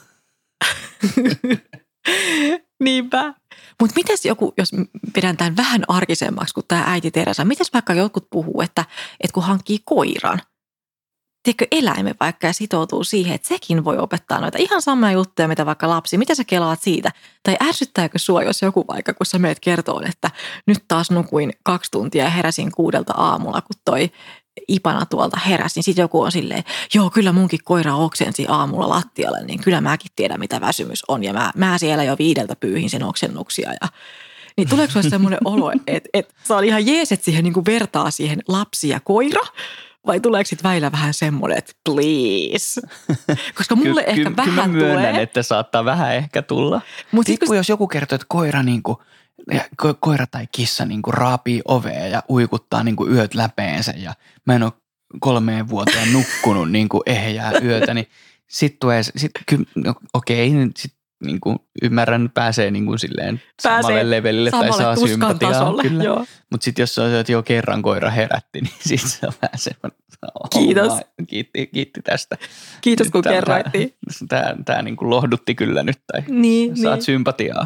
Niinpä. Mutta mites joku, jos pidän tämän vähän arkisemmaksi kuin tämä äiti Teresa, mites vaikka jotkut puhuu, että, että kun hankkii koiran, tiedätkö, eläimen vaikka ja sitoutuu siihen, että sekin voi opettaa noita ihan samoja juttuja, mitä vaikka lapsi. Mitä sä kelaat siitä? Tai ärsyttääkö sua, jos joku vaikka, kun sä meet kertoon, että nyt taas nukuin kaksi tuntia ja heräsin kuudelta aamulla, kun toi Ipana tuolta heräsi, niin sitten joku on silleen, joo, kyllä munkin koira oksensi aamulla lattialle, niin kyllä mäkin tiedän, mitä väsymys on. Ja mä, mä siellä jo viideltä pyyhin sen oksennuksia. Ja... Niin tuleeko sulle semmoinen olo, että, että sä oli ihan jees, että siihen niin kuin vertaa siihen lapsi ja koira? Vai tuleeko sitten väillä vähän semmoinen, että please? Koska mulle ky- ehkä ky- vähän kyllä mä myönnän, tulee. että saattaa vähän ehkä tulla. Mut Tippu, kun... jos joku kertoo, että koira, niin kuin, ko- koira tai kissa niin kuin raapii ovea ja uikuttaa niin kuin yöt läpeensä ja mä en ole kolmeen vuoteen nukkunut niin kuin ehjää yötä, niin sitten tulee, sit, ky- no, okei, sit, niin kuin ymmärrän, pääsee niin kuin silleen pääsee samalle levelille tai saa sympatiaa. Mutta sitten jos on, että jo kerran koira herätti, niin sitten se on vähän semmoinen. Kiitos. Kiitti, kiitti tästä. Kiitos, kun kerroittiin. Tämä, tämä niin kuin lohdutti kyllä nyt tai niin, saat niin. sympatiaa.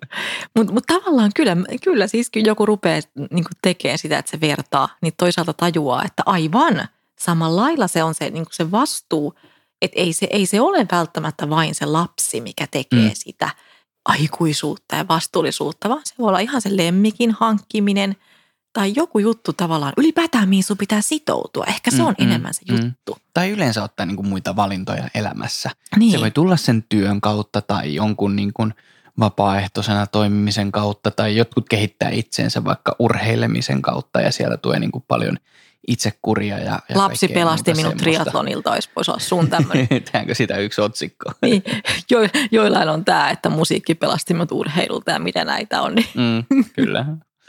Mutta mut tavallaan kyllä, kyllä siis kun joku rupeaa niin kuin tekemään sitä, että se vertaa, niin toisaalta tajuaa, että aivan samalla lailla se on se, niin kuin se vastuu, että ei se, ei se ole välttämättä vain se lapsi, mikä tekee mm. sitä aikuisuutta ja vastuullisuutta, vaan se voi olla ihan se lemmikin hankkiminen tai joku juttu tavallaan, ylipäätään mihin sun pitää sitoutua. Ehkä se on mm, enemmän se mm, juttu. Tai yleensä ottaa niin kuin muita valintoja elämässä. Niin. Se voi tulla sen työn kautta tai jonkun niin kuin vapaaehtoisena toimimisen kautta tai jotkut kehittää itseensä vaikka urheilemisen kautta ja siellä tulee niin kuin paljon itsekuria. Ja, ja lapsi pelasti minut semmoista. Triathlonilta, olisi voisi olla sun tämmöinen. Tehdäänkö sitä yksi otsikko? Niin, jo, joillain on tämä, että musiikki pelasti minut urheilulta ja mitä näitä on. Niin. Mm, kyllä.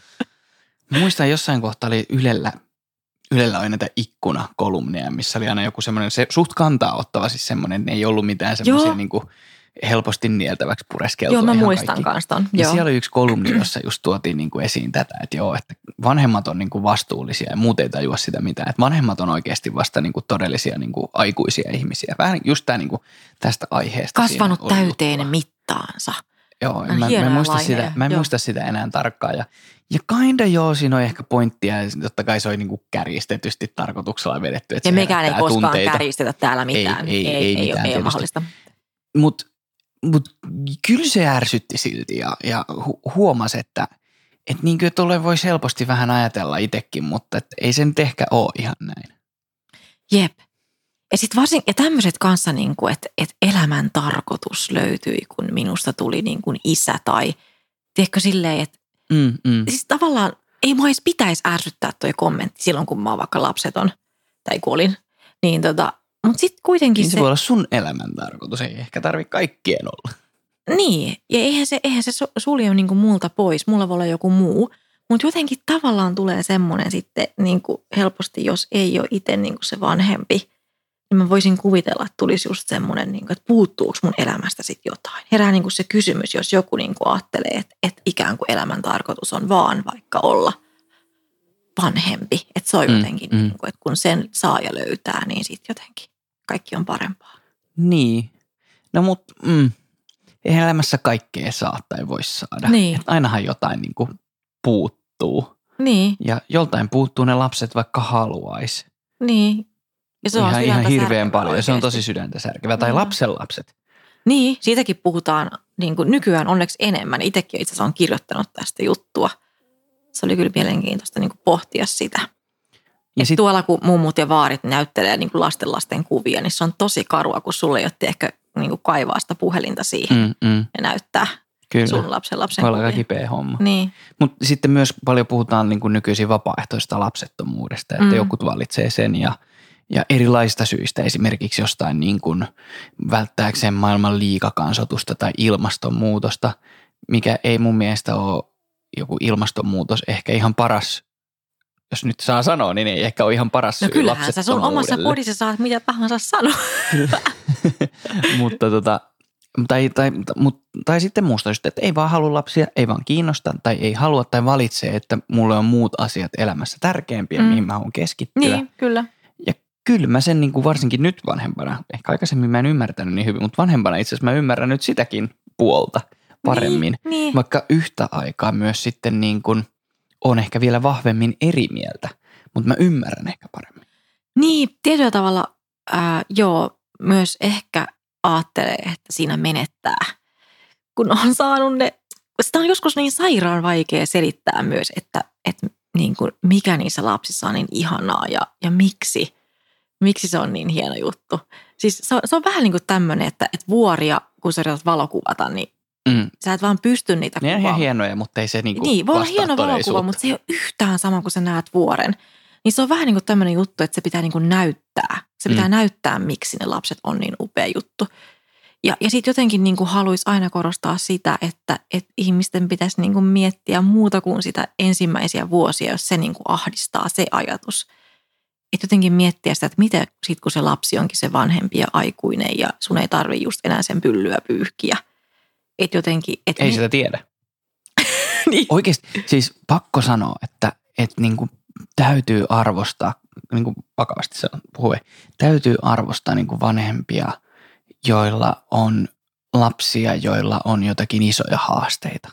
Muistan jossain kohtaa oli Ylellä, Ylellä oli näitä ikkunakolumneja, missä oli aina joku semmoinen, se suht kantaa ottava siis semmoinen, ei ollut mitään semmoisia niin kuin helposti nieltäväksi pureskeltua. Joo, mä ihan muistan kaikki. kans ton. Ja joo. siellä oli yksi kolumni, jossa just tuotiin niin kuin esiin tätä, että joo, että vanhemmat on niin kuin vastuullisia ja muut ei tajua sitä mitään. Että vanhemmat on oikeasti vasta niin kuin todellisia niin kuin aikuisia ihmisiä. Vähän just tämä niin kuin tästä aiheesta. Kasvanut täyteen juttua. Mittaansa. Joo, mä, mä, en muista sitä, mä en muista sitä enää tarkkaan. Ja, ja kinda joo, siinä on ehkä pointtia. Totta kai se oli niin kuin kärjistetysti tarkoituksella vedetty. Että ja mekään ei koskaan tunteita. Kärjistetä täällä mitään. Ei, ei, ei, ei, ei mitään ei ole mahdollista. Mutta mut, kyllä se ärsytti silti ja, ja hu- huomasi, että et niin kuin tuolle voisi helposti vähän ajatella itsekin, mutta et ei se nyt ehkä ole ihan näin. Jep. Ja sitten varsin, ja tämmöiset kanssa, niin kuin, että, että elämän tarkoitus löytyi, kun minusta tuli niin kuin isä tai tiedätkö silleen, että mm, mm. siis tavallaan ei mua edes pitäisi ärsyttää toi kommentti silloin, kun mä oon vaikka lapseton tai kuolin. Niin tota, mutta sitten kuitenkin niin se, se voi olla sun elämän tarkoitus, ei ehkä tarvitse kaikkien olla. Niin, ja eihän se, eihän se sulje niin kuin multa pois, mulla voi olla joku muu. Mutta jotenkin tavallaan tulee semmoinen sitten niin kuin helposti, jos ei ole itse niin kuin se vanhempi, niin mä voisin kuvitella, että tulisi just semmoinen, niin kuin, että puuttuuko mun elämästä sitten jotain. Herää niin kuin se kysymys, jos joku niin kuin ajattelee, että, että ikään kuin elämän tarkoitus on vaan vaikka olla vanhempi. Että se on jotenkin, mm, mm. niin kuin, että kun sen saa ja löytää, niin sitten jotenkin kaikki on parempaa. Niin, no mutta mm, eihän elämässä kaikkea saa tai voi saada. Niin. Et ainahan jotain niin kuin puuttuu. Niin. Ja joltain puuttuu ne lapset vaikka haluaisi. Niin. Ja se on ihan, ihan hirveän paljon. Oikeasti. Se on tosi sydäntä särkevää. Tai no. lapsenlapset. Niin, siitäkin puhutaan niin kuin nykyään onneksi enemmän. Itsekin itse asiassa olen kirjoittanut tästä juttua. Se oli kyllä mielenkiintoista niin kuin pohtia sitä. Ja sit, tuolla kun mummut ja vaarit näyttelee niin kuin lasten lasten kuvia, niin se on tosi karua, kun sulle ei ole ehkä niin kuin kaivaa sitä puhelinta siihen mm, mm. ja näyttää kyllä. sun lapsen lapsen kuvia. Kyllä, aika kipeä homma. Niin. Mutta sitten myös paljon puhutaan niin kuin nykyisin vapaaehtoisesta lapsettomuudesta, että mm. jotkut valitsee sen ja, ja erilaisista syistä, esimerkiksi jostain niin kuin välttääkseen maailman liikakansotusta tai ilmastonmuutosta, mikä ei mun mielestä ole joku ilmastonmuutos ehkä ihan paras. Jos nyt saa sanoa, niin ei ehkä ole ihan paras syy lapsettomuudelle. No kyllähän sä sun omassa kodissa saat mitä tahansa sanoa. mutta tota, tai, tai, mut, tai sitten muusta just, että ei vaan halua lapsia, ei vaan kiinnosta tai ei halua tai valitsee, että mulle on muut asiat elämässä tärkeämpiä, mm. mihin mä haluan keskittyä. Niin, kyllä. Ja kyllä mä sen niin kuin varsinkin nyt vanhempana, ehkä aikaisemmin mä en ymmärtänyt niin hyvin, mutta vanhempana itse asiassa mä ymmärrän nyt sitäkin puolta paremmin. Niin, niin. Vaikka yhtä aikaa myös sitten niin kuin on ehkä vielä vahvemmin eri mieltä, mutta mä ymmärrän ehkä paremmin. Niin, tietyllä tavalla ää, joo, myös ehkä ajattelee, että siinä menettää, kun on saanut ne, sitä on joskus niin sairaan vaikea selittää myös, että, että niin kuin mikä niissä lapsissa on niin ihanaa ja, ja miksi, miksi se on niin hieno juttu. Siis se on, se on vähän niin kuin tämmöinen, että, että vuoria, kun sä yrität valokuvata, niin Mm. sä et vaan pysty niitä kuvaamaan. Ne on ihan hienoja, mutta ei se niinku Niin, voi olla hieno valokuva, mutta se ei ole yhtään sama kuin sä näet vuoren. Niin se on vähän niin kuin tämmöinen juttu, että se pitää niin kuin näyttää. Se pitää mm. näyttää, miksi ne lapset on niin upea juttu. Ja, ja sitten jotenkin niin kuin haluaisi aina korostaa sitä, että, että ihmisten pitäisi niin kuin miettiä muuta kuin sitä ensimmäisiä vuosia, jos se niin kuin ahdistaa se ajatus. Että jotenkin miettiä sitä, että miten sitten kun se lapsi onkin se vanhempi ja aikuinen ja sun ei tarvitse just enää sen pyllyä pyyhkiä. Et jotenkin, et ei me... sitä tiedä. niin. Oikeasti, siis pakko sanoa, että et niinku täytyy arvostaa, niinku vakavasti se puhuu, täytyy arvostaa niinku vanhempia, joilla on lapsia, joilla on jotakin isoja haasteita.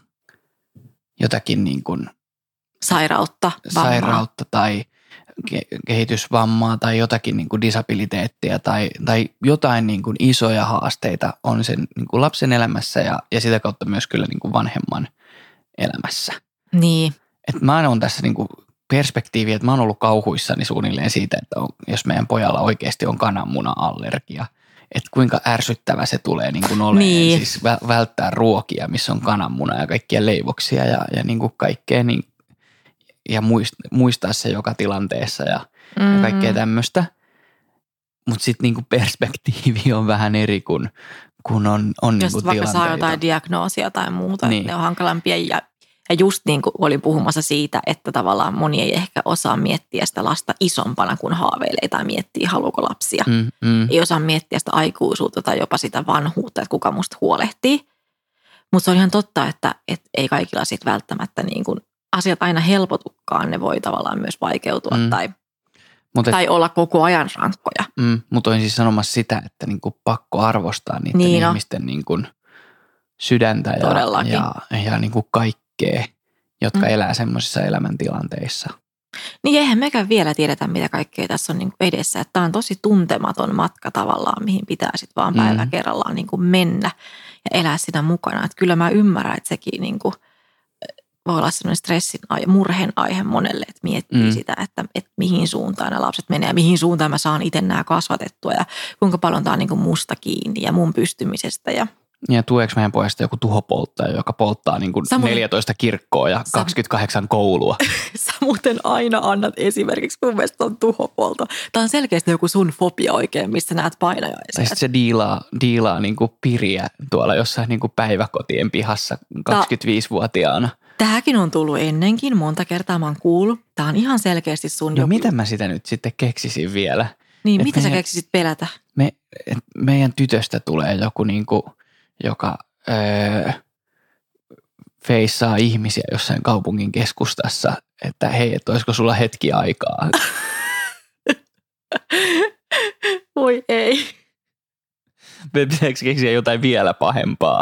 Jotakin niinku sairautta, vammaa. sairautta tai kehitysvammaa tai jotakin niin kuin disabiliteettia tai, tai jotain niin kuin isoja haasteita on sen niin kuin lapsen elämässä ja, ja sitä kautta myös kyllä niin kuin vanhemman elämässä. Niin. Et mä oon tässä niin kuin perspektiivi, että mä oon ollut kauhuissani suunnilleen siitä, että on, jos meidän pojalla oikeasti on kananmuna-allergia, että kuinka ärsyttävä se tulee niin kuin olemaan. Niin. Siis välttää ruokia, missä on kananmuna ja kaikkia leivoksia ja, ja niin kuin kaikkea niin ja muistaa se joka tilanteessa ja, mm. ja kaikkea tämmöistä. Mutta sitten niinku perspektiivi on vähän eri, kun, kun on, on jos niinku vaikka tilanteita. saa jotain diagnoosia tai muuta, niin. ne on hankalampia. Ja, ja just niin kuin olin puhumassa siitä, että tavallaan moni ei ehkä osaa miettiä sitä lasta isompana, kun haaveilee tai miettii, haluuko lapsia. Mm, mm. Ei osaa miettiä sitä aikuisuutta tai jopa sitä vanhuutta, että kuka musta huolehtii. Mutta se on ihan totta, että et ei kaikilla sitten välttämättä niin kuin asiat aina helpotukaan, ne voi tavallaan myös vaikeutua mm. tai, et, tai olla koko ajan rankkoja. Mm, mutta olin siis sanomassa sitä, että niinku pakko arvostaa niiden niin ihmisten niinku sydäntä ja, ja, ja niinku kaikkea, jotka mm. elää semmoisissa elämäntilanteissa. Niin eihän mekään vielä tiedetä, mitä kaikkea tässä on niinku edessä. Tämä on tosi tuntematon matka tavallaan, mihin pitää sitten vaan päivä mm. kerrallaan niinku mennä ja elää sitä mukana. Et kyllä mä ymmärrän, että sekin niinku voi olla sellainen stressin aihe, murheen aihe monelle, että miettii mm. sitä, että, että mihin suuntaan nämä lapset menee ja mihin suuntaan mä saan itse nämä kasvatettua ja kuinka paljon tämä on niin kuin musta kiinni ja mun pystymisestä. Ja, ja tueeko meidän pojasta joku tuhopolttaja, joka polttaa niin kuin muuten, neljätoista kirkkoa ja sä, kaksikymmentäkahdeksan koulua? Sä muuten aina annat esimerkiksi, mun mielestä on tuhopolto. Tämä on selkeästi joku sun fobia oikein, missä näet painajaisia. Tai sitten se diilaa, diilaa niin kuin piriä tuolla jossain niin kuin päiväkotien pihassa kaksikymmentäviisivuotiaana. Tämäkin on tullut ennenkin, monta kertaa mä oon kuullut. Tämä on ihan selkeästi sun no joku. mitä mä sitä nyt sitten keksisin vielä? Niin, et mitä meidän, sä keksisit pelätä? Me, meidän tytöstä tulee joku niinku, joka öö, feissaa ihmisiä jossain kaupungin keskustassa, että hei, että olisiko sulla hetki aikaa? Voi ei. Pitääkö keksiä jotain vielä pahempaa?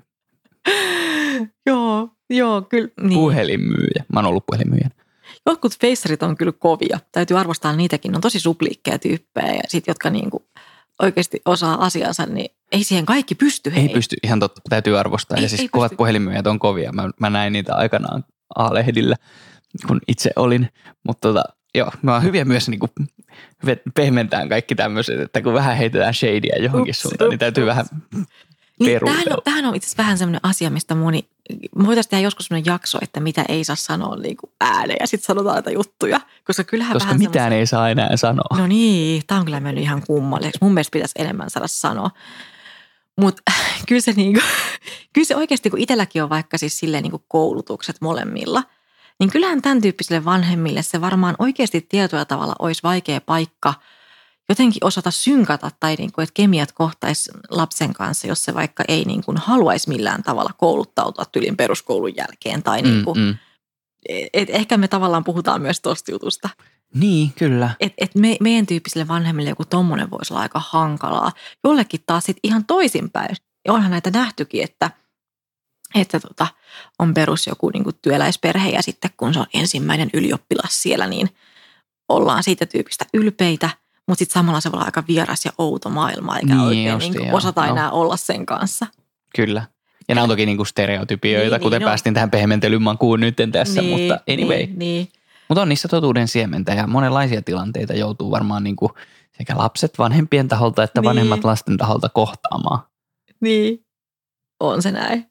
Joo. Joo, kyllä. Niin. Puhelinmyyjä. Mä oon ollut puhelinmyyjä. Jotkut feissarit on kyllä kovia. Täytyy arvostaa niitäkin. Ne on tosi supliikkeja tyyppejä ja sit, jotka niinku oikeasti osaa asiansa, niin ei siihen kaikki pysty. Hei. Ei pysty, ihan totta, täytyy arvostaa. Ei, ja siis ei kovat pysty. Puhelinmyyjät on kovia. Mä, mä näin niitä aikanaan A-lehdillä, kun itse olin. Mutta tota, joo, mä oon hyviä myös niin kuin pehmentään kaikki tämmöiset, että kun vähän heitetään shadyä johonkin ups, suuntaan, ups, niin täytyy ups. vähän niin, tämähän on, tämähän on itse asiassa vähän semmoinen asia, mistä moni, me voitaisiin tehdä joskus semmoinen jakso, että mitä ei saa sanoa niin kuin ääneen ja sitten sanotaan näitä juttuja. Koska, kyllähän koska vähän mitään ei saa enää sanoa. No niin, tämä on kyllä mennyt ihan kummalliseksi. Mun mielestä pitäisi enemmän saada sanoa. Mutta kyllä se, niinku, kyllä se oikeasti, kun itselläkin on vaikka siis silleen niinku koulutukset molemmilla, niin kyllähän tämän tyyppisille vanhemmille se varmaan oikeasti tietyllä tavalla olisi vaikea paikka jotenkin osata synkata tai niinku, että kemiat kohtaisi lapsen kanssa, jos se vaikka ei niinku haluaisi millään tavalla kouluttautua tyylin peruskoulun jälkeen. Tai niinku, mm, mm. Et ehkä me tavallaan puhutaan myös tosta jutusta. Niin, kyllä. Et, et me, meidän tyyppisille vanhemmille joku tommonen voisi olla aika hankalaa. Jollekin taas sit ihan toisinpäin. Ja onhan näitä nähtykin, että, että tota, on perus joku niinku työläisperhe ja sitten kun se on ensimmäinen ylioppilas siellä, niin ollaan siitä tyypistä ylpeitä. Mutta sitten samalla se voi olla aika vieras ja outo maailma, eikä niin, oikein justi, niinku joo, osata joo. enää olla sen kanssa. Kyllä. Ja nämä on toki niinku stereotypioita, niin, kuten niin, päästiin no. tähän pehmentelyn makuun nyt tässä, niin, mutta anyway. Niin, niin. Mutta on niissä totuuden siementä ja monenlaisia tilanteita joutuu varmaan niinku sekä lapset vanhempien taholta että niin. vanhemmat lasten taholta kohtaamaan. Niin, on se näin.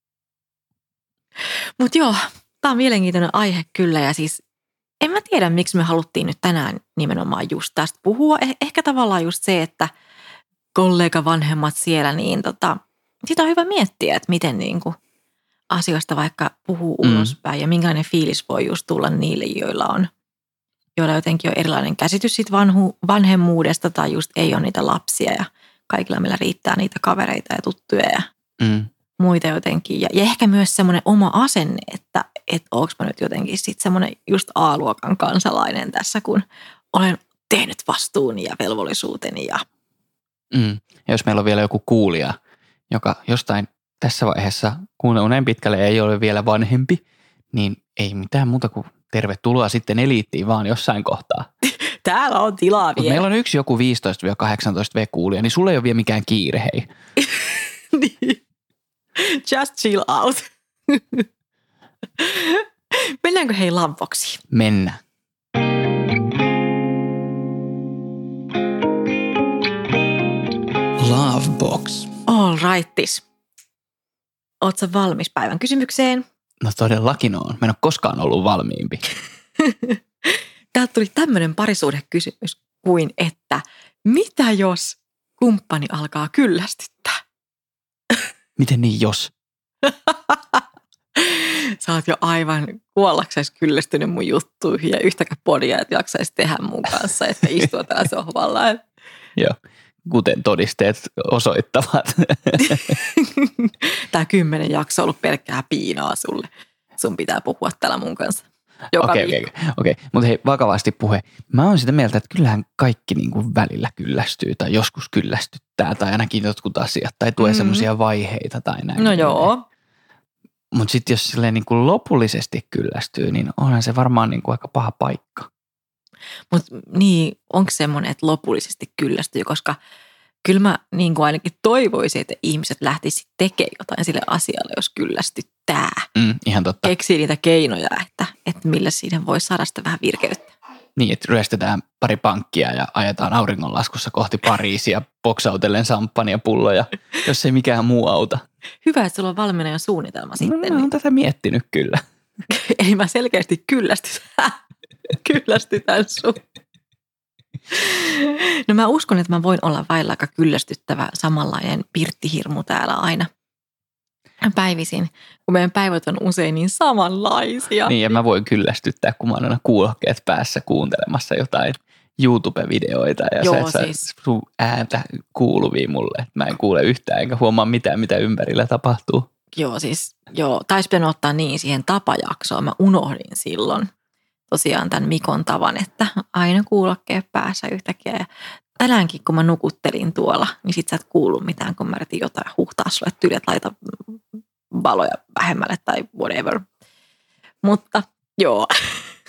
Mutta joo, tämä on mielenkiintoinen aihe kyllä ja siis en mä tiedä, miksi me haluttiin nyt tänään nimenomaan just tästä puhua. Eh- ehkä tavallaan just se, että kollega vanhemmat siellä, niin tota, sitä on hyvä miettiä, että miten niinku asioista vaikka puhuu ulospäin mm. ja minkälainen fiilis voi just tulla niille, joilla on, joilla jotenkin on erilainen käsitys siitä vanhu, vanhemmuudesta tai just ei ole niitä lapsia ja kaikilla meillä riittää niitä kavereita ja tuttuja ja mm. muita jotenkin. Ja, ja ehkä myös semmoinen oma asenne, että et onko mä nyt jotenkin sitten semmoinen just A-luokan kansalainen tässä, kun olen tehnyt vastuuni ja velvollisuuteni. Ja, mm. ja jos meillä on vielä joku kuulija, joka jostain tässä vaiheessa, kun on näin pitkälle ei ole vielä vanhempi, niin ei mitään muuta kuin tervetuloa sitten eliittiin vaan jossain kohtaa. Täällä on tilaa vielä. Mut meillä on yksi joku viisitoista kahdeksantoista V-kuulija, niin sulla ei ole vielä mikään kiire, hei. Niin. Just chill out. Mennäänkö hei lampoksi? Mennään. Lovebox. All rightis. Ootko valmis päivän kysymykseen? No todellakin on. Mä en ole koskaan ollut valmiimpi. Täältä tuli tämmöinen parisuhdekysymys kuin, että mitä jos kumppani alkaa kyllästyttää? Miten niin jos? Sä oot jo aivan kuollaksesi kyllästynyt mun juttuihin ja yhtäkään podia, että jaksaisi tehdä mun kanssa, että istua täällä sohvalla. Joo, kuten todisteet osoittavat. Tämä kymmenen jakso on ollut pelkkää piinaa sulle. Sun pitää puhua täällä mun kanssa joka Okei, okei, okei. Mutta hei, vakavasti puhe. Mä oon sitä mieltä, että kyllähän kaikki niin kuin välillä kyllästyy tai joskus kyllästyttää tai ainakin jotkut asiat tai tulee mm. semmoisia vaiheita tai näin. No joo. Mutta sitten jos silleen niin kuin lopullisesti kyllästyy, niin onhan se varmaan niin kuin aika paha paikka. Mutta niin, onko semmoinen, että lopullisesti kyllästyy, koska kyllä mä niin kuin ainakin toivoisin, että ihmiset lähtisivät tekemään jotain sille asialle, jos kyllästyttää. Mm, ihan totta. Keksii niitä keinoja, että, että millä siinä voi saada sitä vähän virkeyttä. Niin, että ryöstetään pari pankkia ja ajetaan auringonlaskussa kohti Pariisia boksautellen samppanjapulloja, jos ei mikään muu auta. Hyvä, että sulla on valmiina jo suunnitelma no, sitten. No, mä oon tätä miettinyt kyllä. Eli mä selkeästi kyllästytän, kyllästytän sun. No mä uskon, että mä voin olla vailla aika kyllästyttävä samanlainen pirttihirmu täällä aina päivisin, kun meidän päivät on usein niin samanlaisia. Niin ja mä voin kyllästyttää, kun mä oon aina kuulokkeet päässä kuuntelemassa jotain YouTube-videoita ja Joo, sä et siis. saa sun ääntä kuuluvia mulle. Mä en kuule yhtään enkä huomaa mitään, mitä ympärillä tapahtuu. Joo siis, joo, taisi pitänyt ottaa niin siihen tapajaksoon. Mä unohdin silloin tosiaan tämän Mikon tavan, että aina kuulokkeet päässä yhtäkkiä. Ja tänäänkin, kun mä nukuttelin tuolla, niin sit sä et kuullut mitään, kun mä yritin jotain huhtaa sulle tyyliä, että laita valoja vähemmälle tai whatever. Mutta joo,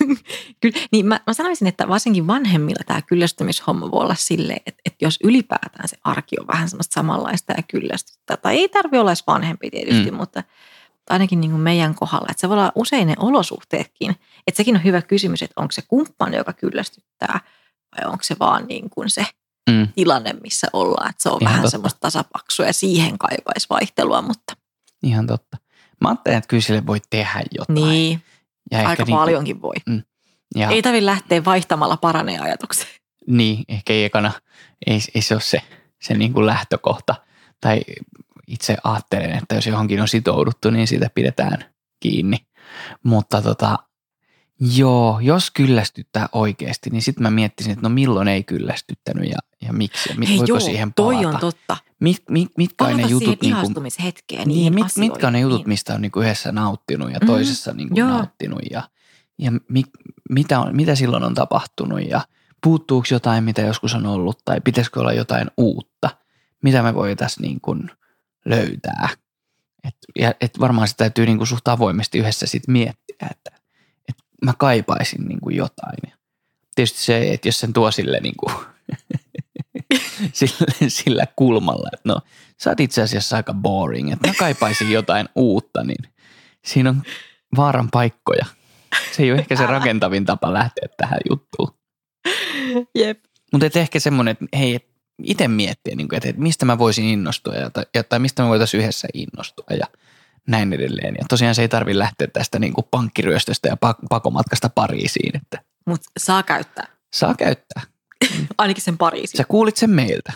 Kyllä, niin mä, mä sanoisin, että varsinkin vanhemmilla tämä kyllästymishomma voi olla silleen, että, että jos ylipäätään se arki on vähän semmoista samanlaista ja kyllästystä, tai ei tarvitse olla edes vanhempi tietysti, mm. mutta ainakin niin kuin meidän kohdalla, että se voi olla usein ne olosuhteetkin, että sekin on hyvä kysymys, että onko se kumppani, joka kyllästyttää, vai onko se vaan niin kuin se mm. tilanne, missä ollaan, että se on ihan vähän totta. Semmoista tasapaksua ja siihen kaipaisi vaihtelua, mutta. Ihan totta. Mä ajattelen, että kyllä sille voi tehdä jotain. Niin, ja aika niin paljonkin voi. Mm, ja ei tarvitse lähteä vaihtamalla paraneen ajatukseen. Niin, ehkä ekana ei, ei se ole se, se niin kuin lähtökohta. Tai itse ajattelen, että jos johonkin on sitouduttu, niin siitä pidetään kiinni. Mutta tota, joo, jos kyllästyttää oikeasti, niin sitten mä miettisin, että no milloin ei kyllästyttänyt ja, ja miksi. Ja mit, Hei, voiko joo, siihen palata? Toi on totta. Mit, mit, mitkä on ne jutut, niin kuin, niin, mit, mitkä on ne jutut, niin. mistä on niin kuin yhdessä nauttinut ja toisessa mm, niin kuin nauttinut ja, ja mi, mitä, on, mitä silloin on tapahtunut ja puuttuuko jotain, mitä joskus on ollut tai pitäisikö olla jotain uutta, mitä me voitaisiin niin kuin löytää. Et, ja et varmaan se täytyy niin kuin suht avoimesti yhdessä sit miettiä, että et mä kaipaisin niin kuin jotain. Ja tietysti se, että jos sen tuo sille niin kuin sillä, sillä kulmalla, että no sä oot itse asiassa aika boring, että mä kaipaisin jotain uutta, niin siinä on vaaran paikkoja. Se ei ole ehkä se rakentavin tapa lähteä tähän juttuun. Jep. Mutta ehkä semmoinen, että hei, itse miettiä, että mistä mä voisin innostua ja, tai mistä me voitaisiin yhdessä innostua ja näin edelleen. Ja tosiaan se ei tarvitse lähteä tästä niin kuin pankkiryöstöstä ja pakomatkasta Pariisiin. Että mutta saa käyttää. Saa käyttää. Ainakin sen Pariisiin. Sä kuulit sen meiltä.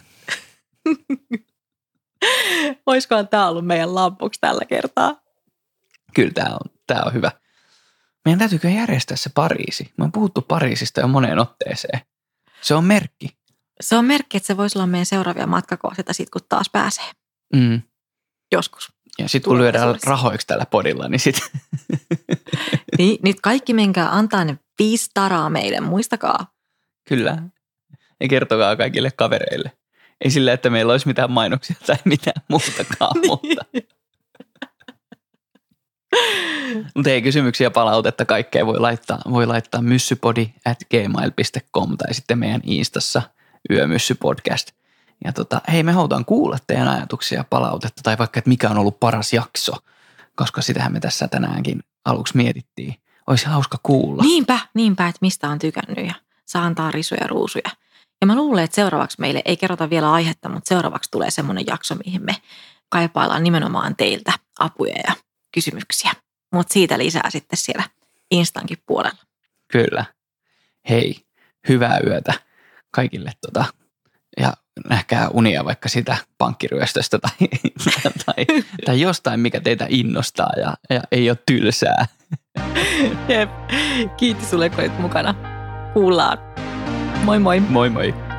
Olisikohan tämä ollut meidän lampuksi tällä kertaa? Kyllä tämä on, tämä on hyvä. Meidän täytyykö järjestää se Pariisi? Me on puhuttu Pariisista jo moneen otteeseen. Se on merkki. Se on merkki, että se voisi olla meidän seuraavia matkakohteita sit, kun taas pääsee. Mm. Joskus. Ja sitten kun lyödään rahoiksi tällä podilla, niin sitten. Niin, nyt kaikki menkää antaa ne viisi taraa meille, muistakaa. Kyllä. Ja kertokaa kaikille kavereille. Ei sillä, että meillä olisi mitään mainoksia tai mitään muutakaan, mutta. Mutta ei kysymyksiä palautetta, kaikkea voi laittaa, voi laittaa myssypodi at gmail dot com tai sitten meidän Instassa yömyssypodcast. Ja tota, hei, me halutaan kuulla teidän ajatuksia ja palautetta tai vaikka, että mikä on ollut paras jakso, koska sitähän me tässä tänäänkin aluksi mietittiin. Olisi hauska kuulla. Niinpä, niinpä, että mistä on tykännyt ja saa antaa risuja ja ruusuja. Ja mä luulen, että seuraavaksi meille ei kerrota vielä aihetta, mutta seuraavaksi tulee semmoinen jakso, mihin me kaipaillaan nimenomaan teiltä apuja ja kysymyksiä. Mutta siitä lisää sitten siellä Instankin puolella. Kyllä. Hei, hyvää yötä kaikille tota, ja nähkää unia vaikka sitä pankkiryöstöstä tai, tai, tai jostain, mikä teitä innostaa ja, ja ei ole tylsää. Jep. Kiitos sulle, kun olit mukana. Kuullaan. Moi moi. Moi moi.